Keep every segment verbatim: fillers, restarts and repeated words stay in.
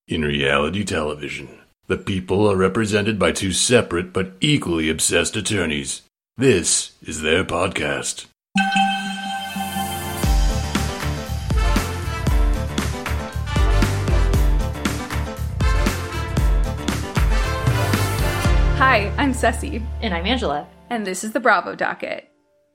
In reality television, the people are represented by two separate but equally obsessed attorneys. This is their podcast. Hi, I'm Ceci. And I'm Angela. And this is the Bravo Docket.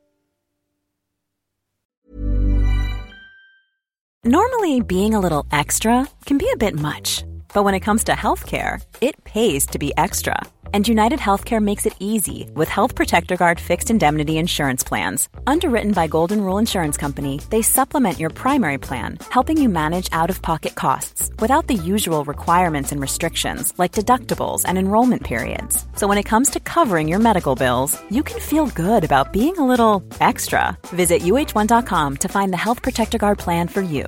Normally, being a little extra can be a bit much. But when it comes to healthcare, it pays to be extra. And United Healthcare makes it easy with Health Protector Guard fixed indemnity insurance plans. Underwritten by Golden Rule Insurance Company, they supplement your primary plan, helping you manage out-of-pocket costs without the usual requirements and restrictions like deductibles and enrollment periods. So when it comes to covering your medical bills, you can feel good about being a little extra. Visit U H one dot com to find the Health Protector Guard plan for you.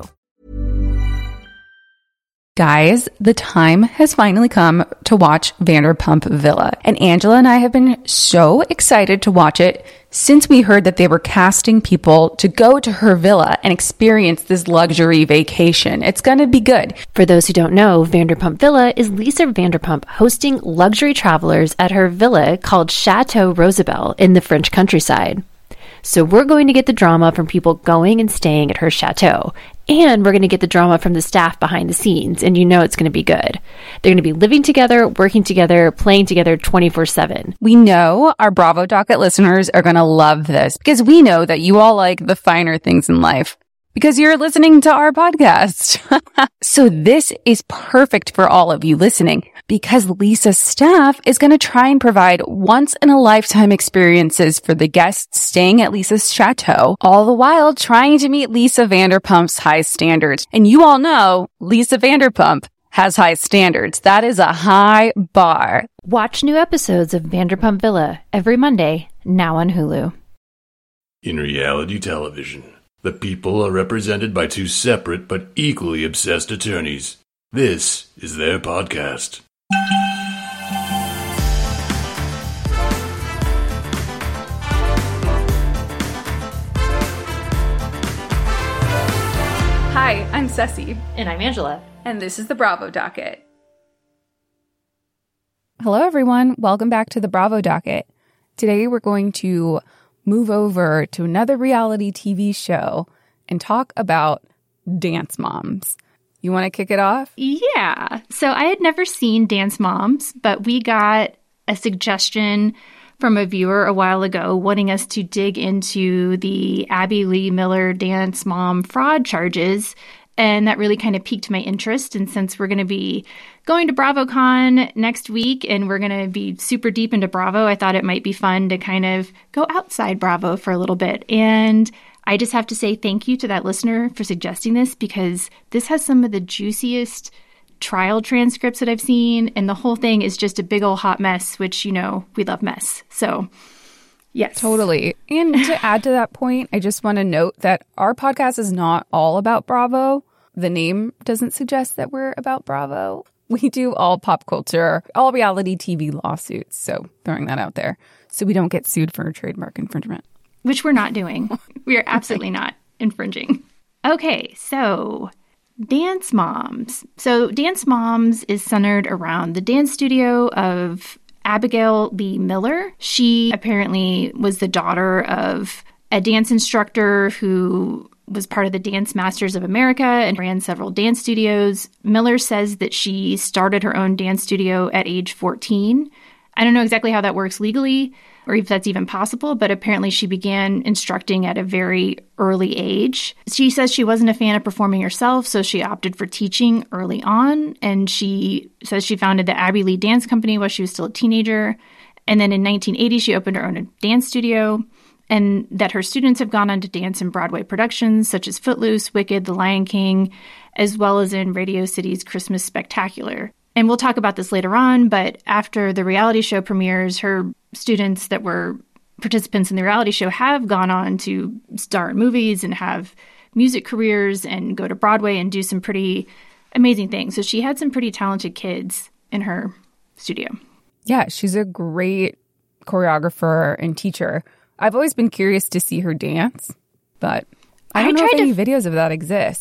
Guys, the time has finally come to watch Vanderpump Villa. And Angela and I have been so excited to watch it since we heard that they were casting people to go to her villa and experience this luxury vacation. It's going to be good. For those who don't know, Vanderpump Villa is Lisa Vanderpump hosting luxury travelers at her villa called Chateau Rosabelle in the French countryside. So we're going to get the drama from people going and staying at her chateau. And we're going to get the drama from the staff behind the scenes. And you know it's going to be good. They're going to be living together, working together, playing together twenty-four seven. We know our Bravo Docket listeners are going to love this because we know that you all like the finer things in life because you're listening to our podcast. So this is perfect for all of you listening because Lisa's staff is going to try and provide once-in-a-lifetime experiences for the guests staying at Lisa's chateau, all the while trying to meet Lisa Vanderpump's high standards. And you all know Lisa Vanderpump has high standards. That is a high bar. Watch new episodes of Vanderpump Villa every Monday, now on Hulu. In reality television, the people are represented by two separate but equally obsessed attorneys. This is their podcast. Hi, I'm Ceci. And I'm Angela. And this is the Bravo Docket. Hello, everyone. Welcome back to the Bravo Docket. Today, we're going to move over to another reality T V show and talk about Dance Moms. You want to kick it off? Yeah. So I had never seen Dance Moms, but we got a suggestion from a viewer a while ago wanting us to dig into the Abby Lee Miller Dance Mom fraud charges. And that really kind of piqued my interest. And since we're going to be going to BravoCon next week and we're going to be super deep into Bravo, I thought it might be fun to kind of go outside Bravo for a little bit. And I just have to say thank you to that listener for suggesting this because this has some of the juiciest trial transcripts that I've seen. And the whole thing is just a big old hot mess, which, you know, we love mess. So, yes. Totally. And to add to that point, I just want to note that our podcast is not all about Bravo. The name doesn't suggest that we're about Bravo. We do all pop culture, all reality T V lawsuits. So throwing that out there so we don't get sued for trademark infringement. Which we're not doing. We are absolutely not infringing. Okay, so Dance Moms. So Dance Moms is centered around the dance studio of Abigail Lee Miller. She apparently was the daughter of a dance instructor who was part of the Dance Masters of America and ran several dance studios. Miller says that she started her own dance studio at age fourteen. I don't know exactly how that works legally or if that's even possible, but apparently she began instructing at a very early age. She says she wasn't a fan of performing herself, so she opted for teaching early on. And she says she founded the Abby Lee Dance Company while she was still a teenager. And then in nineteen eighty, she opened her own dance studio. And that her students have gone on to dance in Broadway productions such as Footloose, Wicked, The Lion King, as well as in Radio City's Christmas Spectacular. And we'll talk about this later on, but after the reality show premieres, her students that were participants in the reality show have gone on to star in movies and have music careers and go to Broadway and do some pretty amazing things. So she had some pretty talented kids in her studio. Yeah, she's a great choreographer and teacher. I've always been curious to see her dance, but I don't I know if tried any to, videos of that exist.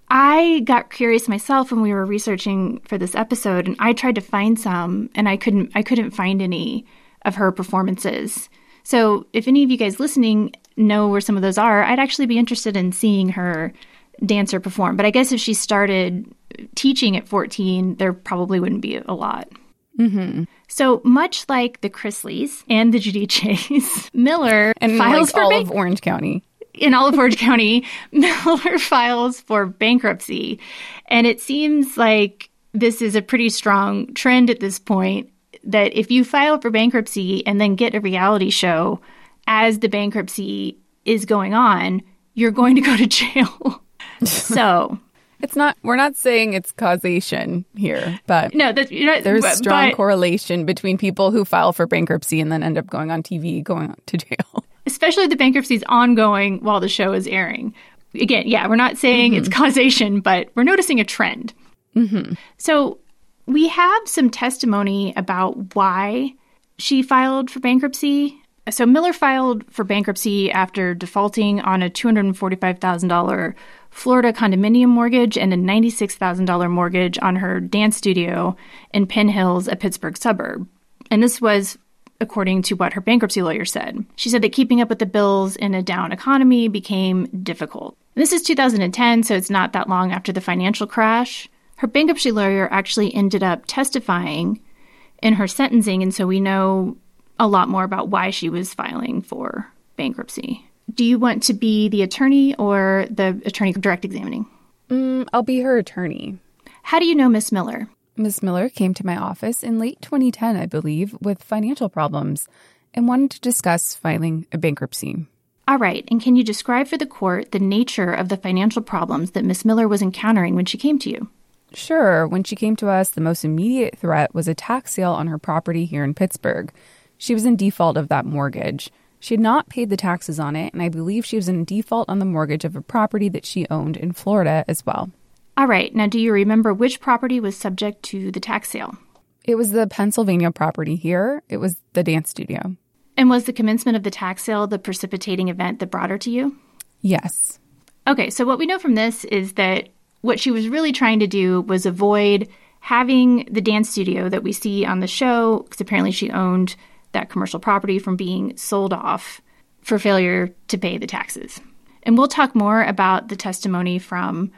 I got curious myself when we were researching for this episode, and I tried to find some, and I couldn't I couldn't find any of her performances. So if any of you guys listening know where some of those are, I'd actually be interested in seeing her dance or perform. But I guess if she started teaching at fourteen, there probably wouldn't be a lot. Mm-hmm. So much like the Chrisleys and the Giudices, Miller and files like for all bank- of Orange County. In all of Orange County, Miller files for bankruptcy. And it seems like this is a pretty strong trend at this point, that if you file for bankruptcy and then get a reality show as the bankruptcy is going on, you're going to go to jail. So it's not, we're not saying it's causation here, but no, that's, you know, there's but, strong but, correlation between people who file for bankruptcy and then end up going on T V, going to jail. Especially if the bankruptcy is ongoing while the show is airing. Again, yeah, we're not saying mm-hmm. it's causation, but we're noticing a trend. Mm-hmm. So we have some testimony about why she filed for bankruptcy. So Miller filed for bankruptcy after defaulting on a two hundred forty-five thousand dollars Florida condominium mortgage and a ninety-six thousand dollars mortgage on her dance studio in Penn Hills, a Pittsburgh suburb. And this was according to what her bankruptcy lawyer said. She said that keeping up with the bills in a down economy became difficult. And this is two thousand ten, so it's not that long after the financial crash. Her bankruptcy lawyer actually ended up testifying in her sentencing, and so we know a lot more about why she was filing for bankruptcy. Do you want to be the attorney or the attorney direct examining? Mm, I'll be her attorney. How do you know Miss Miller? Miss Miller came to my office in late twenty ten, I believe, with financial problems and wanted to discuss filing a bankruptcy. All right. And can you describe for the court the nature of the financial problems that Miss Miller was encountering when she came to you? Sure. When she came to us, the most immediate threat was a tax sale on her property here in Pittsburgh. She was in default of that mortgage. She had not paid the taxes on it, and I believe she was in default on the mortgage of a property that she owned in Florida as well. All right. Now, do you remember which property was subject to the tax sale? It was the Pennsylvania property here. It was the dance studio. And was the commencement of the tax sale the precipitating event that brought her to you? Yes. Okay. So what we know from this is that what she was really trying to do was avoid having the dance studio that we see on the show, because apparently she owned that commercial property, from being sold off for failure to pay the taxes. And we'll talk more about the testimony from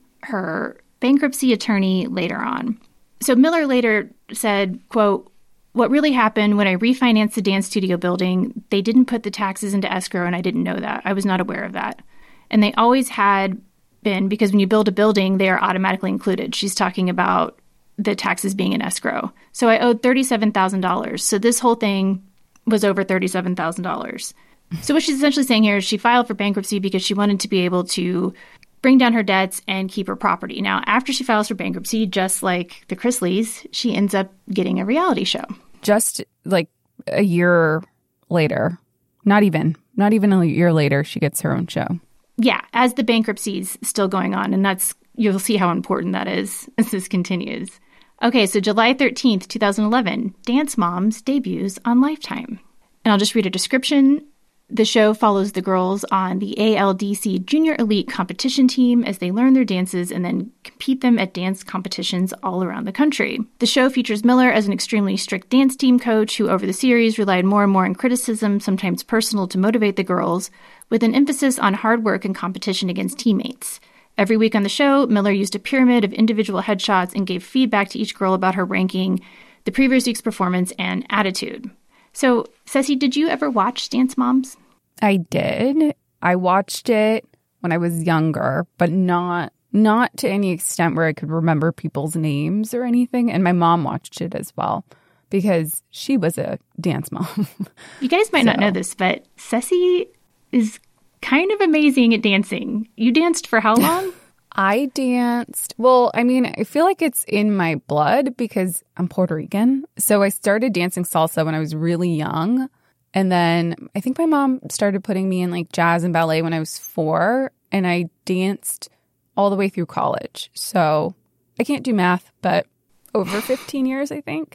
her bankruptcy attorney later on. So Miller later said, quote, "What really happened when I refinanced the dance studio building, they didn't put the taxes into escrow, and I didn't know that. I was not aware of that. And they always had been, because when you build a building, they are automatically included." She's talking about the taxes being in escrow. "So I owed thirty-seven thousand dollars. So this whole thing was over thirty-seven thousand dollars. So what she's essentially saying here is she filed for bankruptcy because she wanted to be able to bring down her debts and keep her property. Now, after she files for bankruptcy, just like the Chrisleys, she ends up getting a reality show. Just like a year later, not even, not even a year later, she gets her own show. Yeah, as the bankruptcy's still going on. And that's, you'll see how important that is as this continues. Okay, so July thirteenth, twenty eleven, Dance Moms debuts on Lifetime. And I'll just read a description. The show follows the girls on the A L D C Junior Elite competition team as they learn their dances and then compete them at dance competitions all around the country. The show features Miller as an extremely strict dance team coach who over the series relied more and more on criticism, sometimes personal, to motivate the girls, with an emphasis on hard work and competition against teammates. Every week on the show, Miller used a pyramid of individual headshots and gave feedback to each girl about her ranking, the previous week's performance, and attitude. So, Ceci, did you ever watch Dance Moms? I did. I watched it when I was younger, but not not to any extent where I could remember people's names or anything. And my mom watched it as well because she was a dance mom. You guys might so. not know this, but Ceci is kind of amazing at dancing. You danced for how long? I danced. Well, I mean, I feel like it's in my blood because I'm Puerto Rican. So I started dancing salsa when I was really young. And then I think my mom started putting me in like jazz and ballet when I was four. And I danced all the way through college. So I can't do math, but over fifteen years, I think.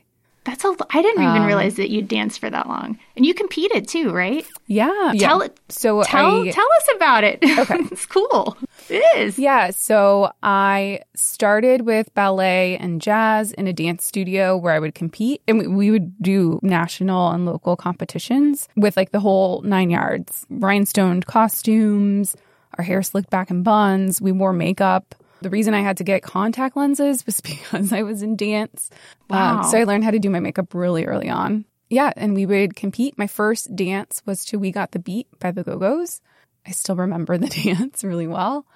That's a. I didn't even Um, realize that you danced for that long, and you competed too, right? Yeah. Tell yeah. it. So Tell I, tell us about it. Okay. It's cool. It is. Yeah. So I started with ballet and jazz in a dance studio where I would compete, and we, we would do national and local competitions with like the whole nine yards, rhinestoned costumes, our hair slicked back in buns. We wore makeup. The reason I had to get contact lenses was because I was in dance. Wow. Um, so I learned how to do my makeup really early on. Yeah, and we would compete. My first dance was to We Got the Beat by the Go-Go's. I still remember the dance really well.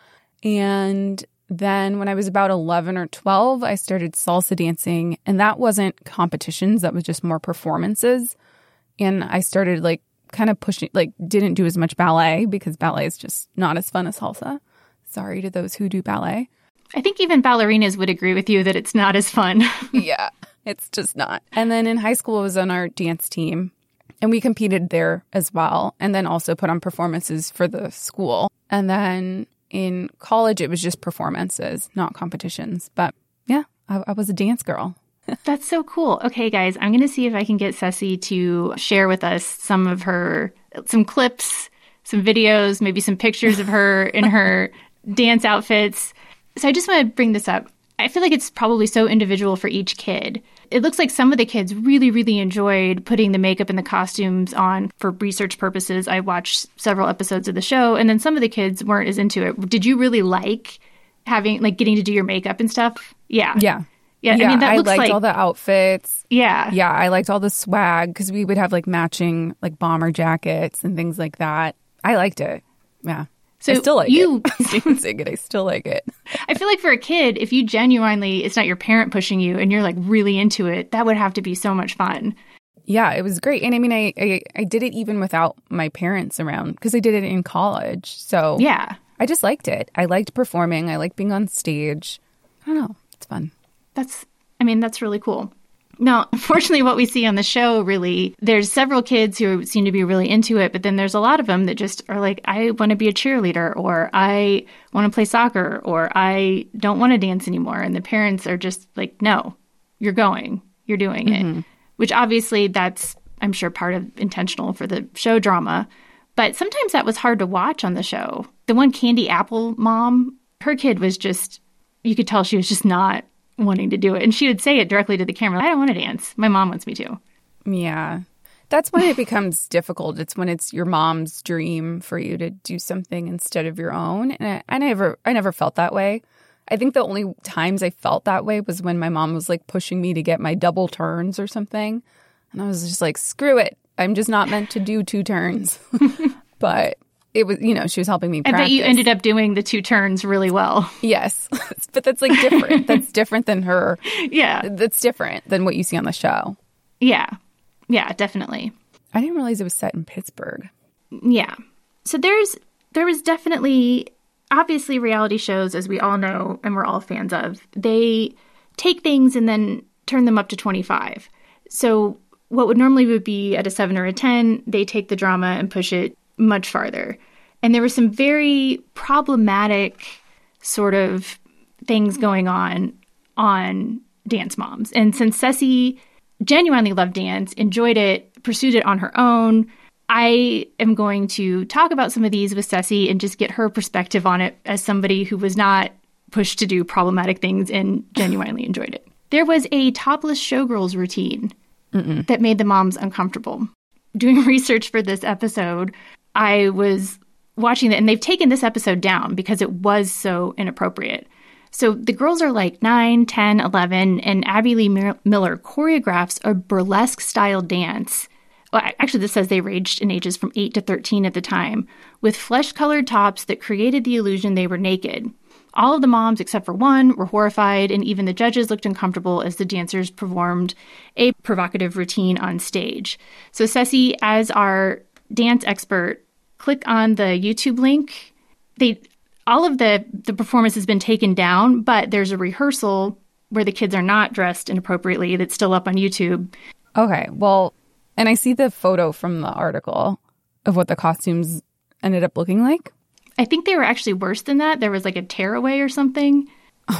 And then when I was about eleven or twelve, I started salsa dancing. And that wasn't competitions. That was just more performances. And I started like kind of pushing, like didn't do as much ballet because ballet is just not as fun as salsa. Sorry to those who do ballet. I think even ballerinas would agree with you that it's not as fun. Yeah, it's just not. And then in high school, I was on our dance team, and we competed there as well, and then also put on performances for the school. And then in college, it was just performances, not competitions. But yeah, I, I was a dance girl. That's so cool. Okay, guys, I'm going to see if I can get Ceci to share with us some of her, some clips, some videos, maybe some pictures of her in her dance outfits. So I just want to bring this up. I feel like it's probably so individual for each kid. It looks like some of the kids really, really enjoyed putting the makeup and the costumes on for research purposes. I watched several episodes of the show, and then some of the kids weren't as into it. Did you really like having, like, getting to do your makeup and stuff? Yeah. Yeah. Yeah. yeah I mean, that I looks liked like all the outfits. Yeah. Yeah, I liked all the swag because we would have like matching like bomber jackets and things like that. I liked it. Yeah. So I still like you, it. I'm saying it. I still like it. I feel like for a kid, if you genuinely, it's not your parent pushing you and you're like really into it, that would have to be so much fun. Yeah, it was great. And I mean, I, I, I did it even without my parents around because I did it in college. So yeah, I just liked it. I liked performing. I liked being on stage. I don't know. It's fun. That's, I mean, that's really cool. Now, unfortunately, what we see on the show, really, there's several kids who seem to be really into it, but then there's a lot of them that just are like, I want to be a cheerleader, or I want to play soccer, or I don't want to dance anymore. And the parents are just like, no, you're going, you're doing mm-hmm. it. Which obviously that's, I'm sure, part of intentional for the show drama. But sometimes that was hard to watch on the show. The one Candy Apple mom, her kid was just, you could tell she was just not wanting to do it. And she would say it directly to the camera. I don't want to dance. My mom wants me to. Yeah. That's when it becomes difficult. It's when it's your mom's dream for you to do something instead of your own. And I, I never I never felt that way. I think the only times I felt that way was when my mom was like pushing me to get my double turns or something. And I was just like, screw it. I'm just not meant to do two turns. But it was, you know, she was helping me practice. I bet you ended up doing the two turns really well. Yes. But that's like different. That's different than her. Yeah. That's different than what you see on the show. Yeah. Yeah, definitely. I didn't realize it was set in Pittsburgh. Yeah. So there's, there was definitely, obviously reality shows, as we all know, and we're all fans of, they take things and then turn them up to twenty-five. So what would normally would be at a seven or a ten, they take the drama and push it much farther. And there were some very problematic sort of things going on on Dance Moms. And since Ceci genuinely loved dance, enjoyed it, pursued it on her own, I am going to talk about some of these with Ceci and just get her perspective on it as somebody who was not pushed to do problematic things and genuinely enjoyed it. There was a topless showgirls routine Mm-mm. that made the moms uncomfortable. Doing research for this episode, I was watching it, and they've taken this episode down because it was so inappropriate. So the girls are like nine, ten, eleven, and Abby Lee Miller choreographs a burlesque-style dance. Well, actually, this says they ranged in ages from eight to thirteen at the time, with flesh-colored tops that created the illusion they were naked. All of the moms, except for one, were horrified, and even the judges looked uncomfortable as the dancers performed a provocative routine on stage. So Ceci, as our dance expert, click on the YouTube link. They all of the, the performance has been taken down, but there's a rehearsal where the kids are not dressed inappropriately that's still up on YouTube. Okay, well, and I see the photo from the article of what the costumes ended up looking like. I think they were actually worse than that. There was like a tearaway or something. Oh.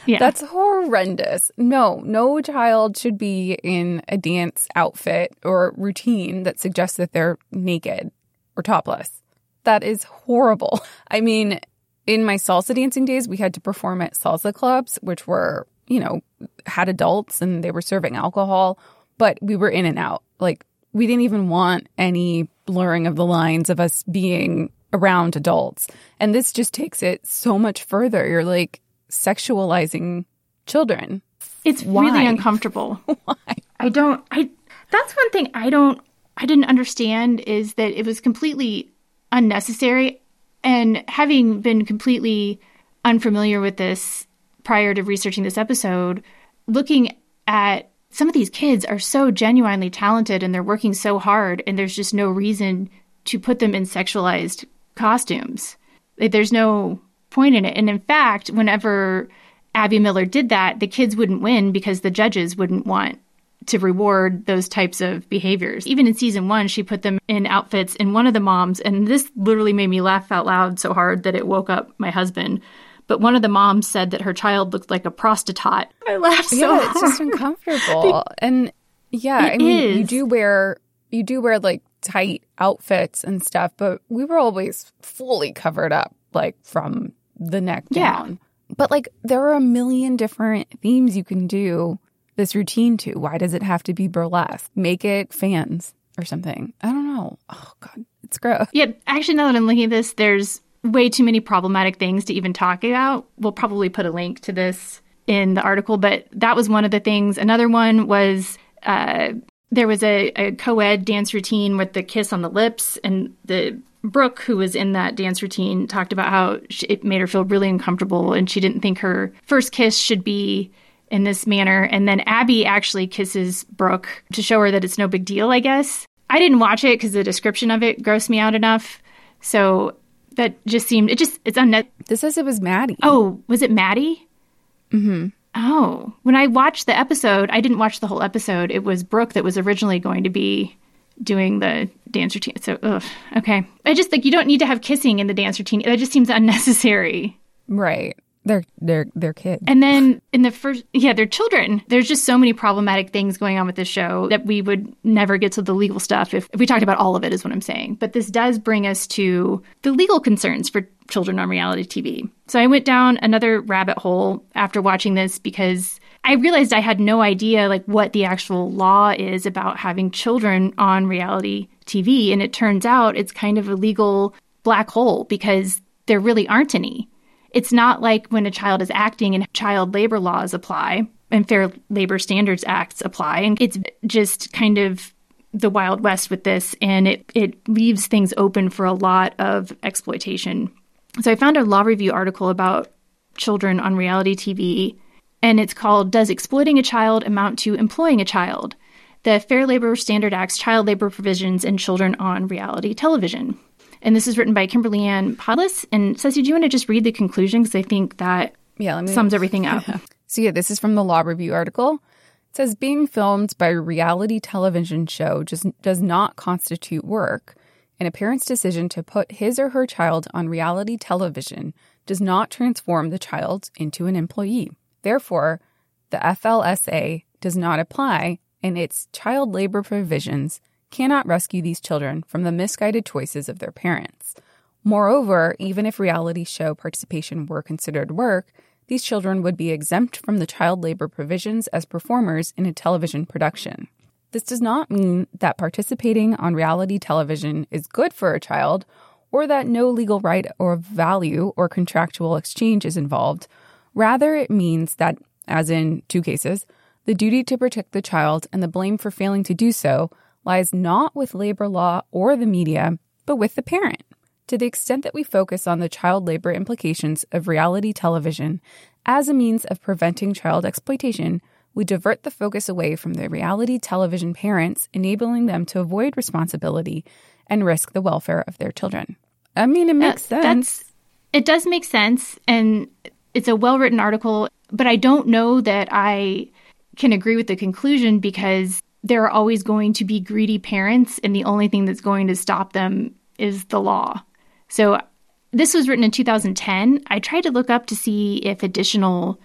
Yeah. That's horrendous. No, no child should be in a dance outfit or routine that suggests that they're naked or topless. That is horrible. I mean, in my salsa dancing days, we had to perform at salsa clubs, which were, you know, had adults and they were serving alcohol, but we were in and out. Like, we didn't even want any blurring of the lines of us being around adults. And this just takes it so much further. You're like sexualizing children. It's Why? really uncomfortable. Why? I don't, I, that's one thing I don't, I didn't understand is that it was completely unnecessary. And having been completely unfamiliar with this prior to researching this episode, looking at some of these kids are so genuinely talented and they're working so hard, and there's just no reason to put them in sexualized costumes. There's no point in it. And in fact, whenever Abby Miller did that, the kids wouldn't win because the judges wouldn't want to reward those types of behaviors. Even in season one, she put them in outfits, and one of the moms, and this literally made me laugh out loud so hard that it woke up my husband, but one of the moms said that her child looked like a prostitute. I laughed so yeah, hard. it's just uncomfortable. And yeah, It I mean, you is. do wear, you do wear like tight outfits and stuff, but we were always fully covered up, like from the neck Yeah. down. But like, there are a million different themes you can do this routine to. Why does it have to be burlesque? Make it fans or something. I don't know. Oh God, it's gross. Yeah, actually, now that I'm looking at this, there's way too many problematic things to even talk about. We'll probably put a link to this in the article, but that was one of the things. Another one was uh, there was a, a co-ed dance routine with the kiss on the lips, and the Brooke, who was in that dance routine, talked about how she, it made her feel really uncomfortable, and she didn't think her first kiss should be in this manner. And then Abby actually kisses Brooke to show her that it's no big deal, I guess. I didn't watch it because the description of it grossed me out enough. So that just seemed, it just, it's unnecessary. This says it was Maddie. Oh, was it Maddie? Mm-hmm. Oh, when I watched the episode, I didn't watch the whole episode. It was Brooke that was originally going to be doing the dance routine. So, ugh, okay. I just think you don't need to have kissing in the dance routine. That just seems unnecessary. Right. They're they're they're kids. And then in the first, yeah, they're children. There's just so many problematic things going on with this show that we would never get to the legal stuff if, if we talked about all of it, is what I'm saying. But this does bring us to the legal concerns for children on reality T V. So I went down another rabbit hole after watching this because I realized I had no idea like what the actual law is about having children on reality T V. And it turns out it's kind of a legal black hole because there really aren't any. It's not like when a child is acting and child labor laws apply and Fair Labor Standards Acts apply. And it's just kind of the Wild West with this, and it, it leaves things open for a lot of exploitation. So I found a law review article about children on reality T V, and it's called, Does Exploiting a Child Amount to Employing a Child? The Fair Labor Standards Act's Child Labor Provisions and Children on Reality Television. And this is written by Kimberly Ann Podlis. And Ceci, do you want to just read the conclusion? Because I think that yeah, let me, sums everything up. So yeah, this is from the law review article. It says, being filmed by a reality television show just does not constitute work, and a parent's decision to put his or her child on reality television does not transform the child into an employee. Therefore, the F L S A does not apply, and its child labor provisions cannot rescue these children from the misguided choices of their parents. Moreover, even if reality show participation were considered work, these children would be exempt from the child labor provisions as performers in a television production. This does not mean that participating on reality television is good for a child, or that no legal right or value or contractual exchange is involved. Rather, it means that, as in two cases, the duty to protect the child and the blame for failing to do so lies not with labor law or the media, but with the parent. To the extent that we focus on the child labor implications of reality television as a means of preventing child exploitation, we divert the focus away from the reality television parents, enabling them to avoid responsibility and risk the welfare of their children. I mean, it makes That- sense. That's, it does make sense, and it's a well-written article, but I don't know that I can agree with the conclusion because there are always going to be greedy parents, and the only thing that's going to stop them is the law. So this was written in two thousand ten. I tried to look up to see if additional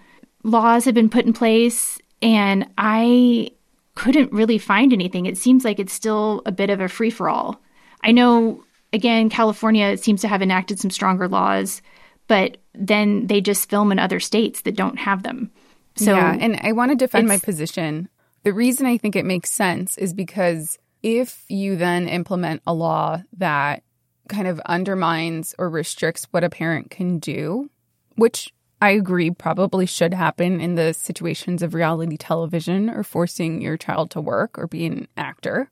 laws have been put in place, and I couldn't really find anything. It seems like it's still a bit of a free-for-all. I know, again, California seems to have enacted some stronger laws, but then they just film in other states that don't have them. So yeah, and I want to defend my position. The reason I think it makes sense is because if you then implement a law that kind of undermines or restricts what a parent can do, which I agree probably should happen in the situations of reality television or forcing your child to work or be an actor,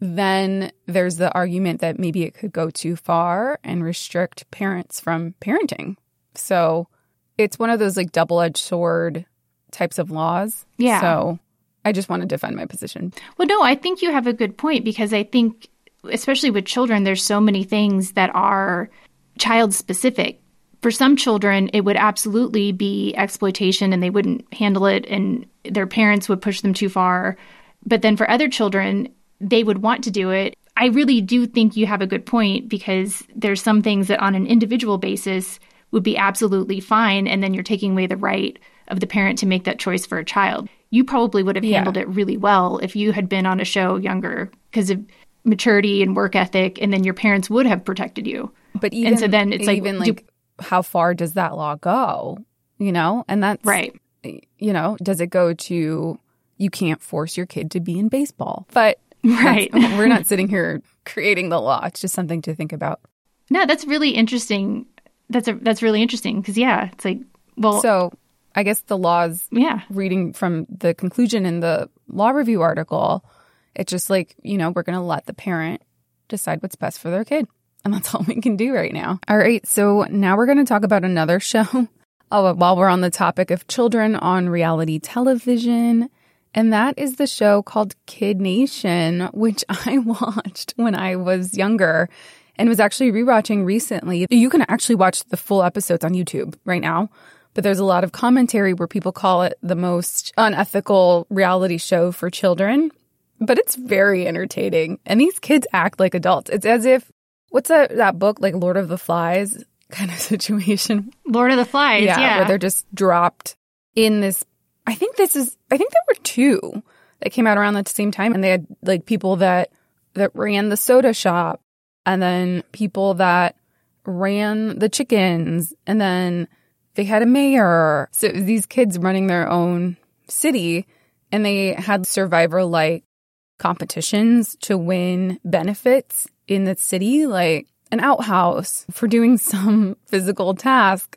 then there's the argument that maybe it could go too far and restrict parents from parenting. So it's one of those like double-edged sword types of laws. Yeah. So I just want to defend my position. Well, no, I think you have a good point, because I think, especially with children, there's so many things that are child-specific. For some children, it would absolutely be exploitation and they wouldn't handle it and their parents would push them too far. But then for other children, they would want to do it. I really do think you have a good point, because there's some things that on an individual basis would be absolutely fine, and then you're taking away the right of the parent to make that choice for a child. You probably would have Yeah. handled it really well if you had been on a show younger because of maturity and work ethic, and then your parents would have protected you. But even, and so then it's like, even do- like how far does that law go? You know, and that's right. You know, does it go to you can't force your kid to be in baseball? But right, we're not sitting here creating the law. It's just something to think about. No, that's really interesting. That's a that's really interesting because yeah, it's like well, so I guess the laws. Yeah, reading from the conclusion in the law review article, it's just like, you know, we're going to let the parent decide what's best for their kid. And that's all we can do right now. All right. So now we're going to talk about another show oh, while we're on the topic of children on reality television. And that is the show called Kid Nation, which I watched when I was younger and was actually rewatching recently. You can actually watch the full episodes on YouTube right now. But there's a lot of commentary where people call it the most unethical reality show for children. But it's very entertaining. And these kids act like adults. It's as if, what's that, that book, like Lord of the Flies kind of situation? Lord of the Flies, yeah, yeah. Where they're just dropped in this, I think this is, I think there were two that came out around the same time. And they had like people that, that ran the soda shop, and then people that ran the chickens, and then they had a mayor. So it was these kids running their own city, and they had survivor-like competitions to win benefits in the city, like an outhouse for doing some physical task.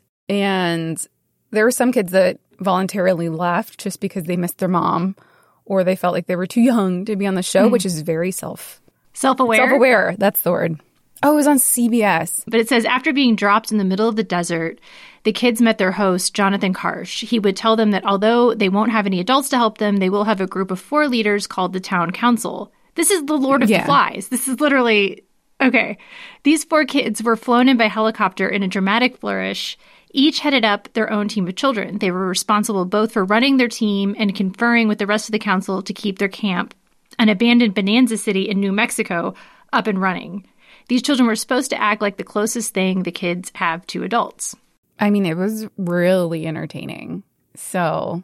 And there were some kids that voluntarily left just because they missed their mom or they felt like they were too young to be on the show, mm. which is very self self-aware. Self-aware, that's the word. Oh, it was on C B S. But it says, after being dropped in the middle of the desert, the kids met their host, Jonathan Karsh. He would tell them that although they won't have any adults to help them, they will have a group of four leaders called the Town Council. This is the Lord of yeah. the Flies. This is literally, okay. These four kids were flown in by helicopter in a dramatic flourish. Each headed up their own team of children. They were responsible both for running their team and conferring with the rest of the council to keep their camp, an abandoned Bonanza City in New Mexico, up and running. These children were supposed to act like the closest thing the kids have to adults. I mean, it was really entertaining. So,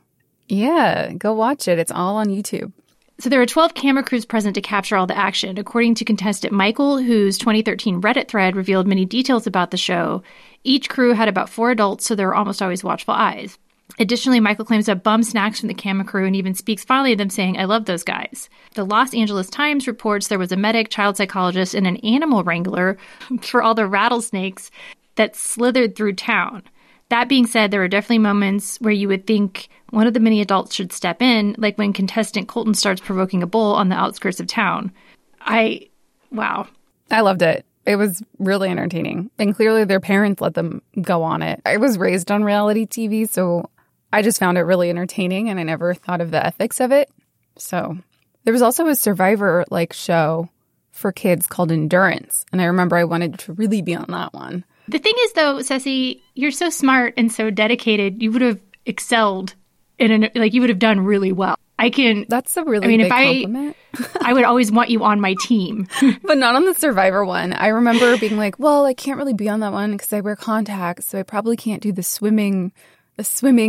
yeah, go watch it. It's all on YouTube. So there were twelve camera crews present to capture all the action. According to contestant Michael, whose twenty thirteen Reddit thread revealed many details about the show, each crew had about four adults, so there were almost always watchful eyes. Additionally, Michael claims to have bum snacks from the camera crew and even speaks fondly of them, saying, "I love those guys." The Los Angeles Times reports there was a medic, child psychologist, and an animal wrangler for all the rattlesnakes that slithered through town. That being said, there are definitely moments where you would think one of the many adults should step in, like when contestant Colton starts provoking a bull on the outskirts of town. I, wow. I loved it. It was really entertaining. And clearly their parents let them go on it. I was raised on reality T V, so I just found it really entertaining, and I never thought of the ethics of it. So there was also a Survivor-like show for kids called Endurance, and I remember I wanted to really be on that one. The thing is, though, Ceci, you're so smart and so dedicated. You would have excelled in an, like you would have done really well. I can. That's a really I mean, big if I, compliment. I would always want you on my team, but not on the Survivor one. I remember being like, "Well, I can't really be on that one because I wear contacts, so I probably can't do the swimming, the swimming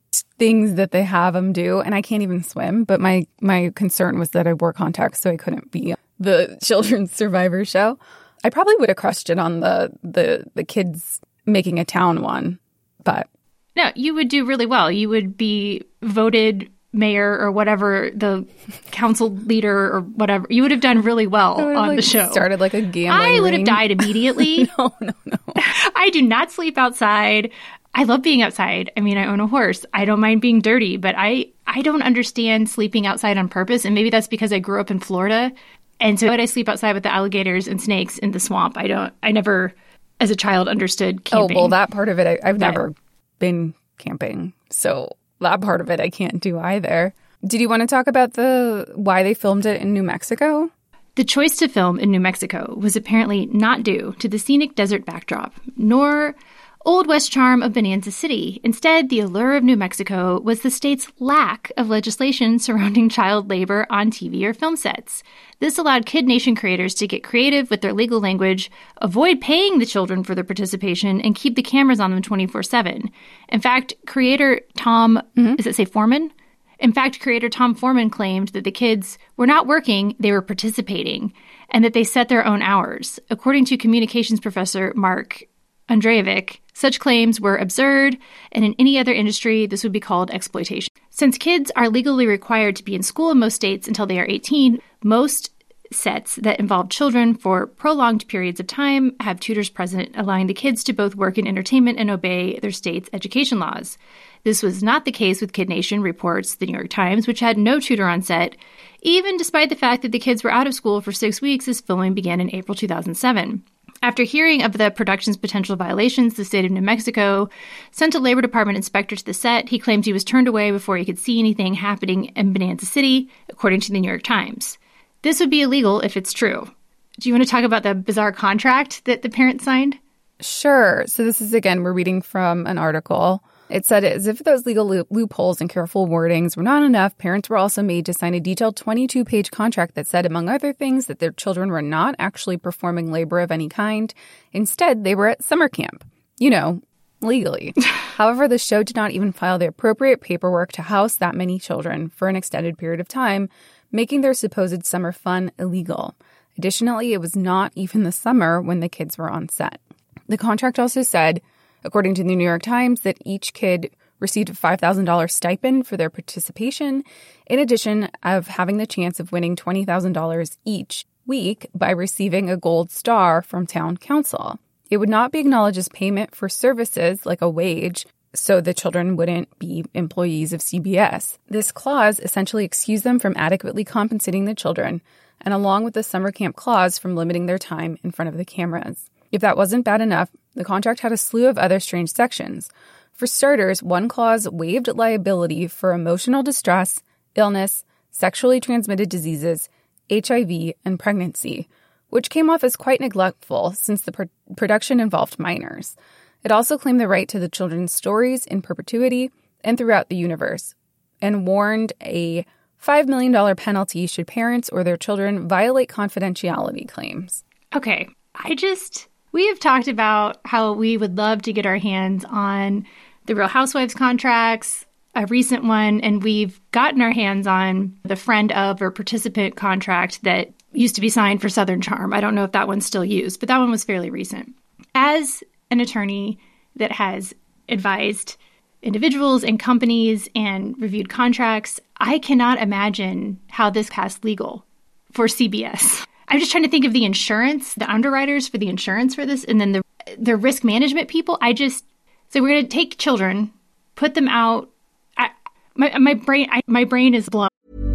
things that they have them do. And I can't even swim. But my, my concern was that I wore contacts, so I couldn't be the children's Survivor show. I probably would have crushed it on the, the, the kids making a town one. But no, you would do really well. You would be voted mayor or whatever, the council leader or whatever. You would have done really well on like the show. Started like a gambling I would ring. have died immediately. no, no, no. I do not sleep outside. I love being outside. I mean, I own a horse. I don't mind being dirty, but I, I don't understand sleeping outside on purpose. And maybe that's because I grew up in Florida. And so why would I sleep outside with the alligators and snakes in the swamp? I don't, I never, as a child, understood camping. Oh, well, that part of it, I, I've But- never been camping. So that part of it I can't do either. Did you want to talk about the why they filmed it in New Mexico? The choice to film in New Mexico was apparently not due to the scenic desert backdrop, nor Old West charm of Bonanza City. Instead, the allure of New Mexico was the state's lack of legislation surrounding child labor on T V or film sets. This allowed Kid Nation creators to get creative with their legal language, avoid paying the children for their participation, and keep the cameras on them twenty-four seven. In fact, creator Tom, mm-hmm. does it say Foreman? In fact, creator Tom Foreman claimed that the kids were not working, they were participating, and that they set their own hours. According to communications professor Mark Andrejevic, such claims were absurd, and in any other industry, this would be called exploitation. Since kids are legally required to be in school in most states until they are eighteen, most sets that involve children for prolonged periods of time have tutors present, allowing the kids to both work in entertainment and obey their state's education laws. This was not the case with Kid Nation, reports the New York Times, which had no tutor on set, even despite the fact that the kids were out of school for six weeks as filming began in April two thousand seven. After hearing of the production's potential violations, the state of New Mexico sent a Labor Department inspector to the set. He claims he was turned away before he could see anything happening in Bonanza City, according to the New York Times. This would be illegal if it's true. Do you want to talk about the bizarre contract that the parents signed? Sure. So this is, again, we're reading from an article. It said, as if those legal loopholes and careful wordings were not enough, parents were also made to sign a detailed twenty-two page contract that said, among other things, that their children were not actually performing labor of any kind. Instead, they were at summer camp. You know, legally. However, the show did not even file the appropriate paperwork to house that many children for an extended period of time, making their supposed summer fun illegal. Additionally, it was not even the summer when the kids were on set. The contract also said, according to the New York Times, that each kid received a five thousand dollars stipend for their participation, in addition of having the chance of winning twenty thousand dollars each week by receiving a gold star from town council. It would not be acknowledged as payment for services like a wage, so the children wouldn't be employees of C B S. This clause essentially excused them from adequately compensating the children, and along with the summer camp clause, from limiting their time in front of the cameras. If that wasn't bad enough, the contract had a slew of other strange sections. For starters, one clause waived liability for emotional distress, illness, sexually transmitted diseases, H I V, and pregnancy, which came off as quite neglectful since the pr- production involved minors. It also claimed the right to the children's stories in perpetuity and throughout the universe, and warned a five million dollars penalty should parents or their children violate confidentiality claims. Okay, I just... We have talked about how we would love to get our hands on the Real Housewives contracts, a recent one, and we've gotten our hands on the friend of or participant contract that used to be signed for Southern Charm. I don't know if that one's still used, but that one was fairly recent. As an attorney that has advised individuals and companies and reviewed contracts, I cannot imagine how this passed legal for C B S. I'm just trying to think of the insurance, the underwriters for the insurance for this, and then the the risk management people. I just, so we're going to take children, put them out. I, my my brain I, my brain is blown.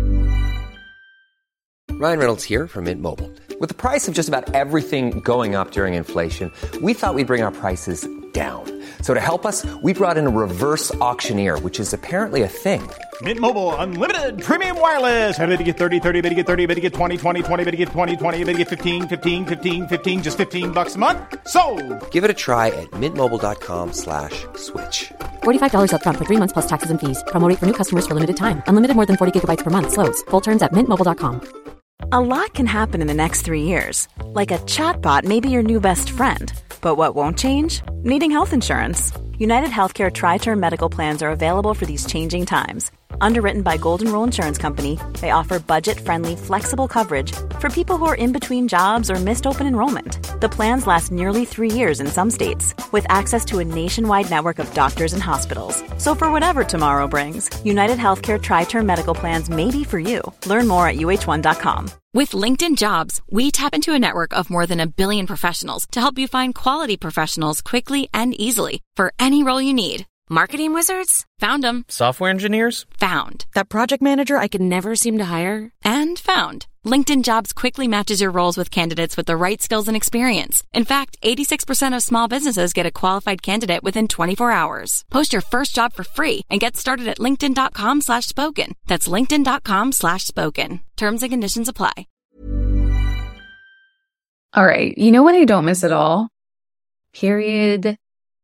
Ryan Reynolds here from Mint Mobile. With the price of just about everything going up during inflation, we thought we'd bring our prices down. So to help us, we brought in a reverse auctioneer, which is apparently a thing. Mint Mobile Unlimited Premium Wireless. How to get thirty, thirty, how to get thirty, how to get twenty, twenty, twenty, how to get twenty, twenty, how to get fifteen, fifteen, fifteen, fifteen, just fifteen bucks a month? Sold! Give it a try at mintmobile.com slash switch. forty-five dollars up front for three months plus taxes and fees. Promo rate for new customers for limited time. Unlimited more than forty gigabytes per month. Slows full terms at mint mobile dot com. A lot can happen in the next three years. Like a chatbot may be your new best friend. But what won't change? Needing health insurance. United Healthcare Tri-Term Medical Plans are available for these changing times. Underwritten by Golden Rule Insurance Company, they offer budget-friendly, flexible coverage for people who are in between jobs or missed open enrollment. The plans last nearly three years in some states, with access to a nationwide network of doctors and hospitals. So for whatever tomorrow brings, United Healthcare Tri-Term Medical Plans may be for you. Learn more at U H one dot com. With LinkedIn Jobs, we tap into a network of more than a billion professionals to help you find quality professionals quickly and easily for any role you need. Marketing wizards? Found them. Software engineers? Found. That project manager I could never seem to hire? And found. LinkedIn Jobs quickly matches your roles with candidates with the right skills and experience. In fact, eighty-six percent of small businesses get a qualified candidate within twenty-four hours. Post your first job for free and get started at linkedin.com slash spoken. That's linkedin.com slash spoken. Terms and conditions apply. All right. You know what I don't miss at all? Period.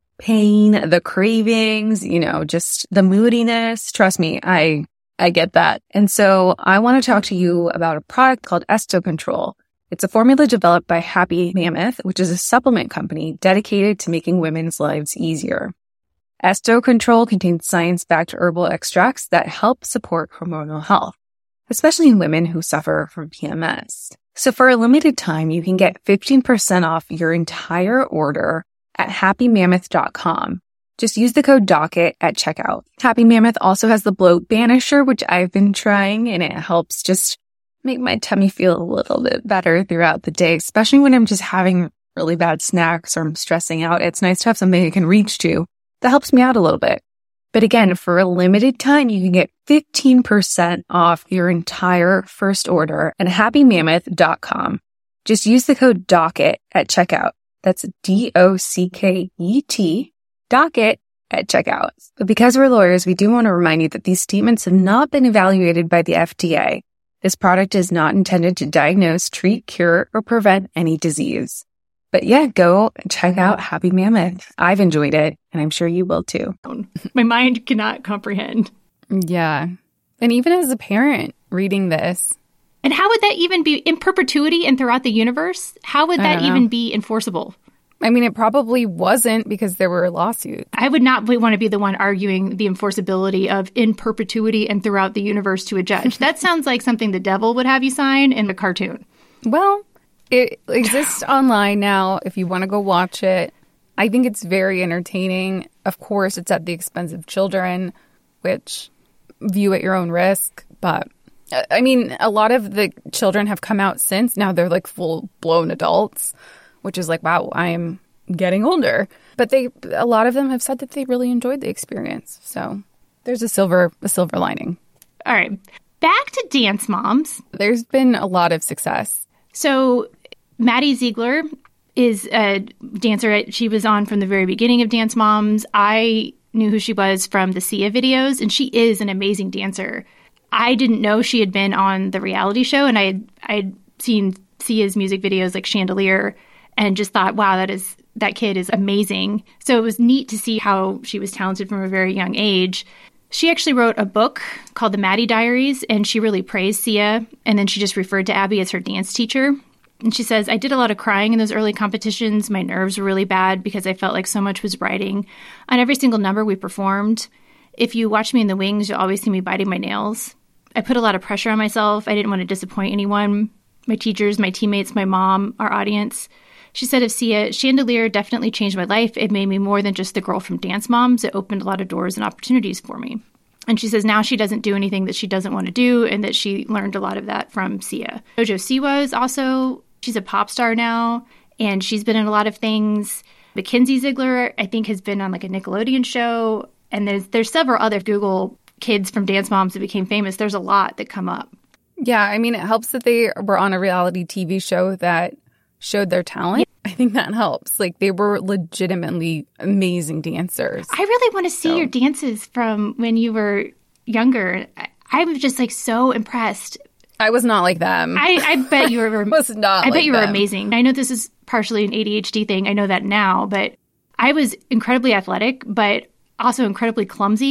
Pain, the cravings, you know, just the moodiness. Trust me, I I get that. And so I want to talk to you about a product called Esto Control. It's a formula developed by Happy Mammoth, which is a supplement company dedicated to making women's lives easier. Esto Control contains science-backed herbal extracts that help support hormonal health, especially in women who suffer from P M S. So for a limited time, you can get fifteen percent off your entire order at happy mammoth dot com. Just use the code DOCKET at checkout. Happy Mammoth also has the bloat banisher, which I've been trying, and it helps just make my tummy feel a little bit better throughout the day, especially when I'm just having really bad snacks or I'm stressing out. It's nice to have something I can reach to that helps me out a little bit. But again, for a limited time, you can get fifteen percent off your entire first order at happy mammoth dot com. Just use the code DOCKET at checkout. That's D O C K E T, DOCKET, at checkout. But because we're lawyers, we do want to remind you that these statements have not been evaluated by the F D A. This product is not intended to diagnose, treat, cure, or prevent any disease. But yeah, go check out Happy Mammoth. I've enjoyed it, and I'm sure you will too. My mind cannot comprehend. Yeah. And even as a parent reading this, and how would that even be in perpetuity and throughout the universe? How would that even be enforceable? I mean, it probably wasn't because there were lawsuits. I would not want to be the one arguing the enforceability of in perpetuity and throughout the universe to a judge. That sounds like something the devil would have you sign in a cartoon. Well, it exists online now if you want to go watch it. I think it's very entertaining. Of course, it's at the expense of children, which view at your own risk, but I mean, a lot of the children have come out since. Now they're like full-blown adults, which is like, wow, I am getting older. But they, a lot of them have said that they really enjoyed the experience. So there's a silver, a silver lining. All right. Back to Dance Moms. There's been a lot of success. So Maddie Ziegler is a dancer. She was on from the very beginning of Dance Moms. I knew who she was from the Sia videos, and she is an amazing dancer. I didn't know she had been on the reality show, and I had I'd seen Sia's music videos like Chandelier and just thought, wow, that is that kid is amazing. So it was neat to see how she was talented from a very young age. She actually wrote a book called The Maddie Diaries, and she really praised Sia, and then she just referred to Abby as her dance teacher. And she says, I did a lot of crying in those early competitions. My nerves were really bad because I felt like so much was riding on every single number we performed. If you watch me in the wings, you'll always see me biting my nails. I put a lot of pressure on myself. I didn't want to disappoint anyone, my teachers, my teammates, my mom, our audience. She said of Sia, Chandelier definitely changed my life. It made me more than just the girl from Dance Moms. It opened a lot of doors and opportunities for me. And she says now she doesn't do anything that she doesn't want to do, and that she learned a lot of that from Sia. Jojo Siwa is also, she's a pop star now, and she's been in a lot of things. Mackenzie Ziegler, I think, has been on like a Nickelodeon show. And there's there's several other Google kids from Dance Moms that became famous. There's a lot that come up. Yeah, I mean, it helps that they were on a reality T V show that showed their talent. Yeah. I think that helps. Like, they were legitimately amazing dancers. I really want to see so. your dances from when you were younger. I, I'm just, like, so impressed. I was not like them. I, I bet you were. was not I like bet you them. were amazing. I know this is partially an A D H D thing. I know that now. But I was incredibly athletic, but also incredibly clumsy.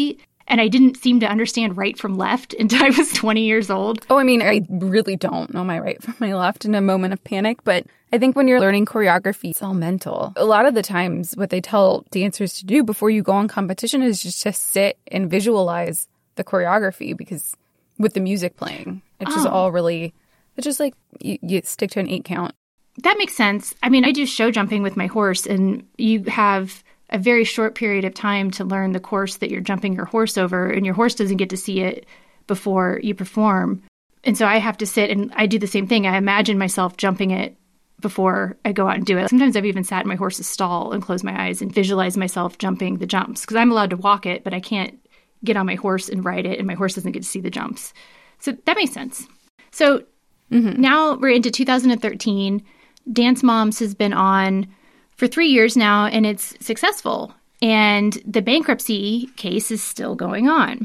And I didn't seem to understand right from left until I was twenty years old. Oh, I mean, I really don't know my right from my left in a moment of panic. But I think when you're learning choreography, it's all mental. A lot of the times what they tell dancers to do before you go on competition is just to sit and visualize the choreography, because with the music playing, it's just Oh. all really, it's just like you, you stick to an eight count. That makes sense. I mean, I do show jumping with my horse, and you have a very short period of time to learn the course that you're jumping your horse over, and your horse doesn't get to see it before you perform. And so I have to sit and I do the same thing. I imagine myself jumping it before I go out and do it. Sometimes I've even sat in my horse's stall and closed my eyes and visualized myself jumping the jumps, because I'm allowed to walk it, but I can't get on my horse and ride it, and my horse doesn't get to see the jumps. So that makes sense. So mm-hmm. now we're into two thousand thirteen. Dance Moms has been on for three years now, and it's successful. And the bankruptcy case is still going on.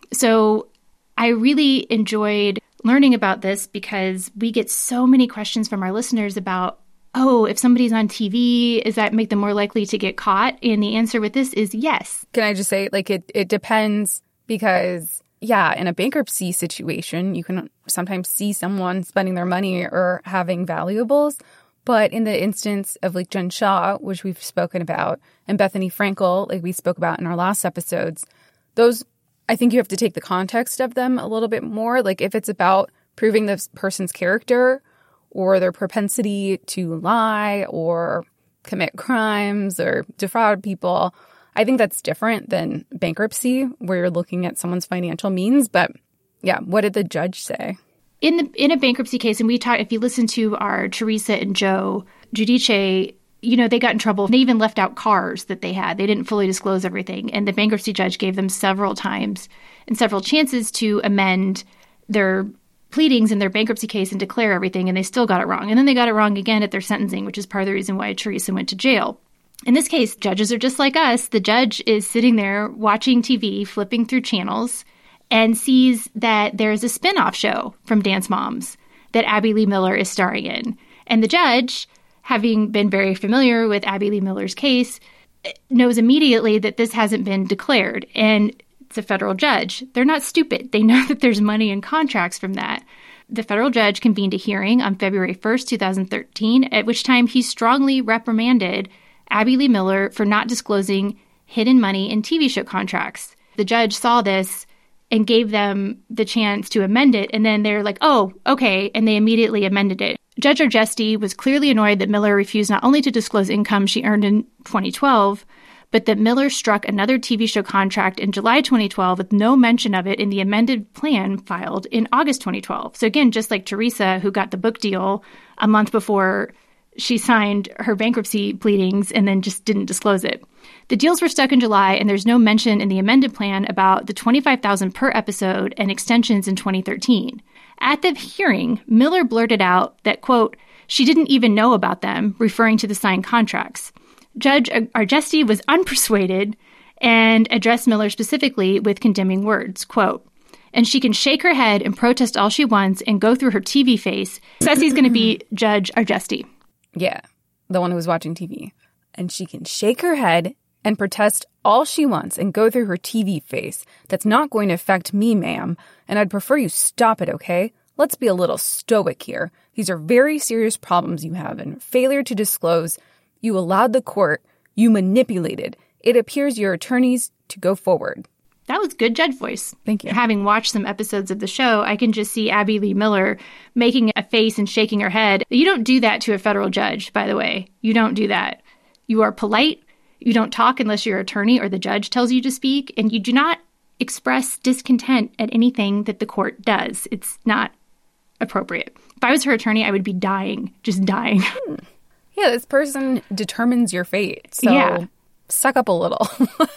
So I really enjoyed learning about this, because we get so many questions from our listeners about, oh, if somebody's on T V, does that make them more likely to get caught? And the answer with this is yes. Can I just say, like, it, it depends, because, yeah, in a bankruptcy situation, you can sometimes see someone spending their money or having valuables. But in the instance of, like, Jen Shah, which we've spoken about, and Bethany Frankel, like we spoke about in our last episodes, those, I think you have to take the context of them a little bit more. Like, if it's about proving this person's character or their propensity to lie or commit crimes or defraud people, I think that's different than bankruptcy, where you're looking at someone's financial means. But, yeah, what did the judge say? In the in a bankruptcy case, and we talked, if you listen to our Teresa and Joe Giudice, you know, they got in trouble. They even left out cars that they had. They didn't fully disclose everything. And the bankruptcy judge gave them several times and several chances to amend their pleadings in their bankruptcy case and declare everything, and they still got it wrong. And then they got it wrong again at their sentencing, which is part of the reason why Teresa went to jail. In this case, judges are just like us. The judge is sitting there watching T V, flipping through channels, and sees that there's a spin-off show from Dance Moms that Abby Lee Miller is starring in. And the judge, having been very familiar with Abby Lee Miller's case, knows immediately that this hasn't been declared. And it's a federal judge. They're not stupid. They know that there's money in contracts from that. The federal judge convened a hearing on February first, two thousand thirteen, at which time he strongly reprimanded Abby Lee Miller for not disclosing hidden money in T V show contracts. The judge saw this and gave them the chance to amend it, and then they're like, oh, okay, and they immediately amended it. Judge Argesti was clearly annoyed that Miller refused not only to disclose income she earned in twenty twelve, but that Miller struck another T V show contract in July twenty twelve with no mention of it in the amended plan filed in August twenty twelve. So again, just like Teresa, who got the book deal a month before she signed her bankruptcy pleadings and then just didn't disclose it. The deals were stuck in July, and there's no mention in the amended plan about the twenty-five thousand dollars per episode and extensions in twenty thirteen. At the hearing, Miller blurted out that, quote, she didn't even know about them, referring to the signed contracts. Judge Argesti was unpersuaded and addressed Miller specifically with condemning words, quote, and she can shake her head and protest all she wants and go through her T V face. Ceci's going to be Judge Argesti. Yeah, the one who was watching T V. And she can shake her head and protest all she wants and go through her T V face. That's not going to affect me, ma'am. And I'd prefer you stop it, okay? Let's be a little stoic here. These are very serious problems you have, and failure to disclose. You allowed the court. You manipulated. It appears your attorneys to go forward. That was good judge voice. Thank you. Having watched some episodes of the show, I can just see Abby Lee Miller making a face and shaking her head. You don't do that to a federal judge, by the way. You don't do that. You are polite. You don't talk unless your attorney or the judge tells you to speak. And you do not express discontent at anything that the court does. It's not appropriate. If I was her attorney, I would be dying, just dying. Yeah, this person determines your fate. So yeah. Suck up a little.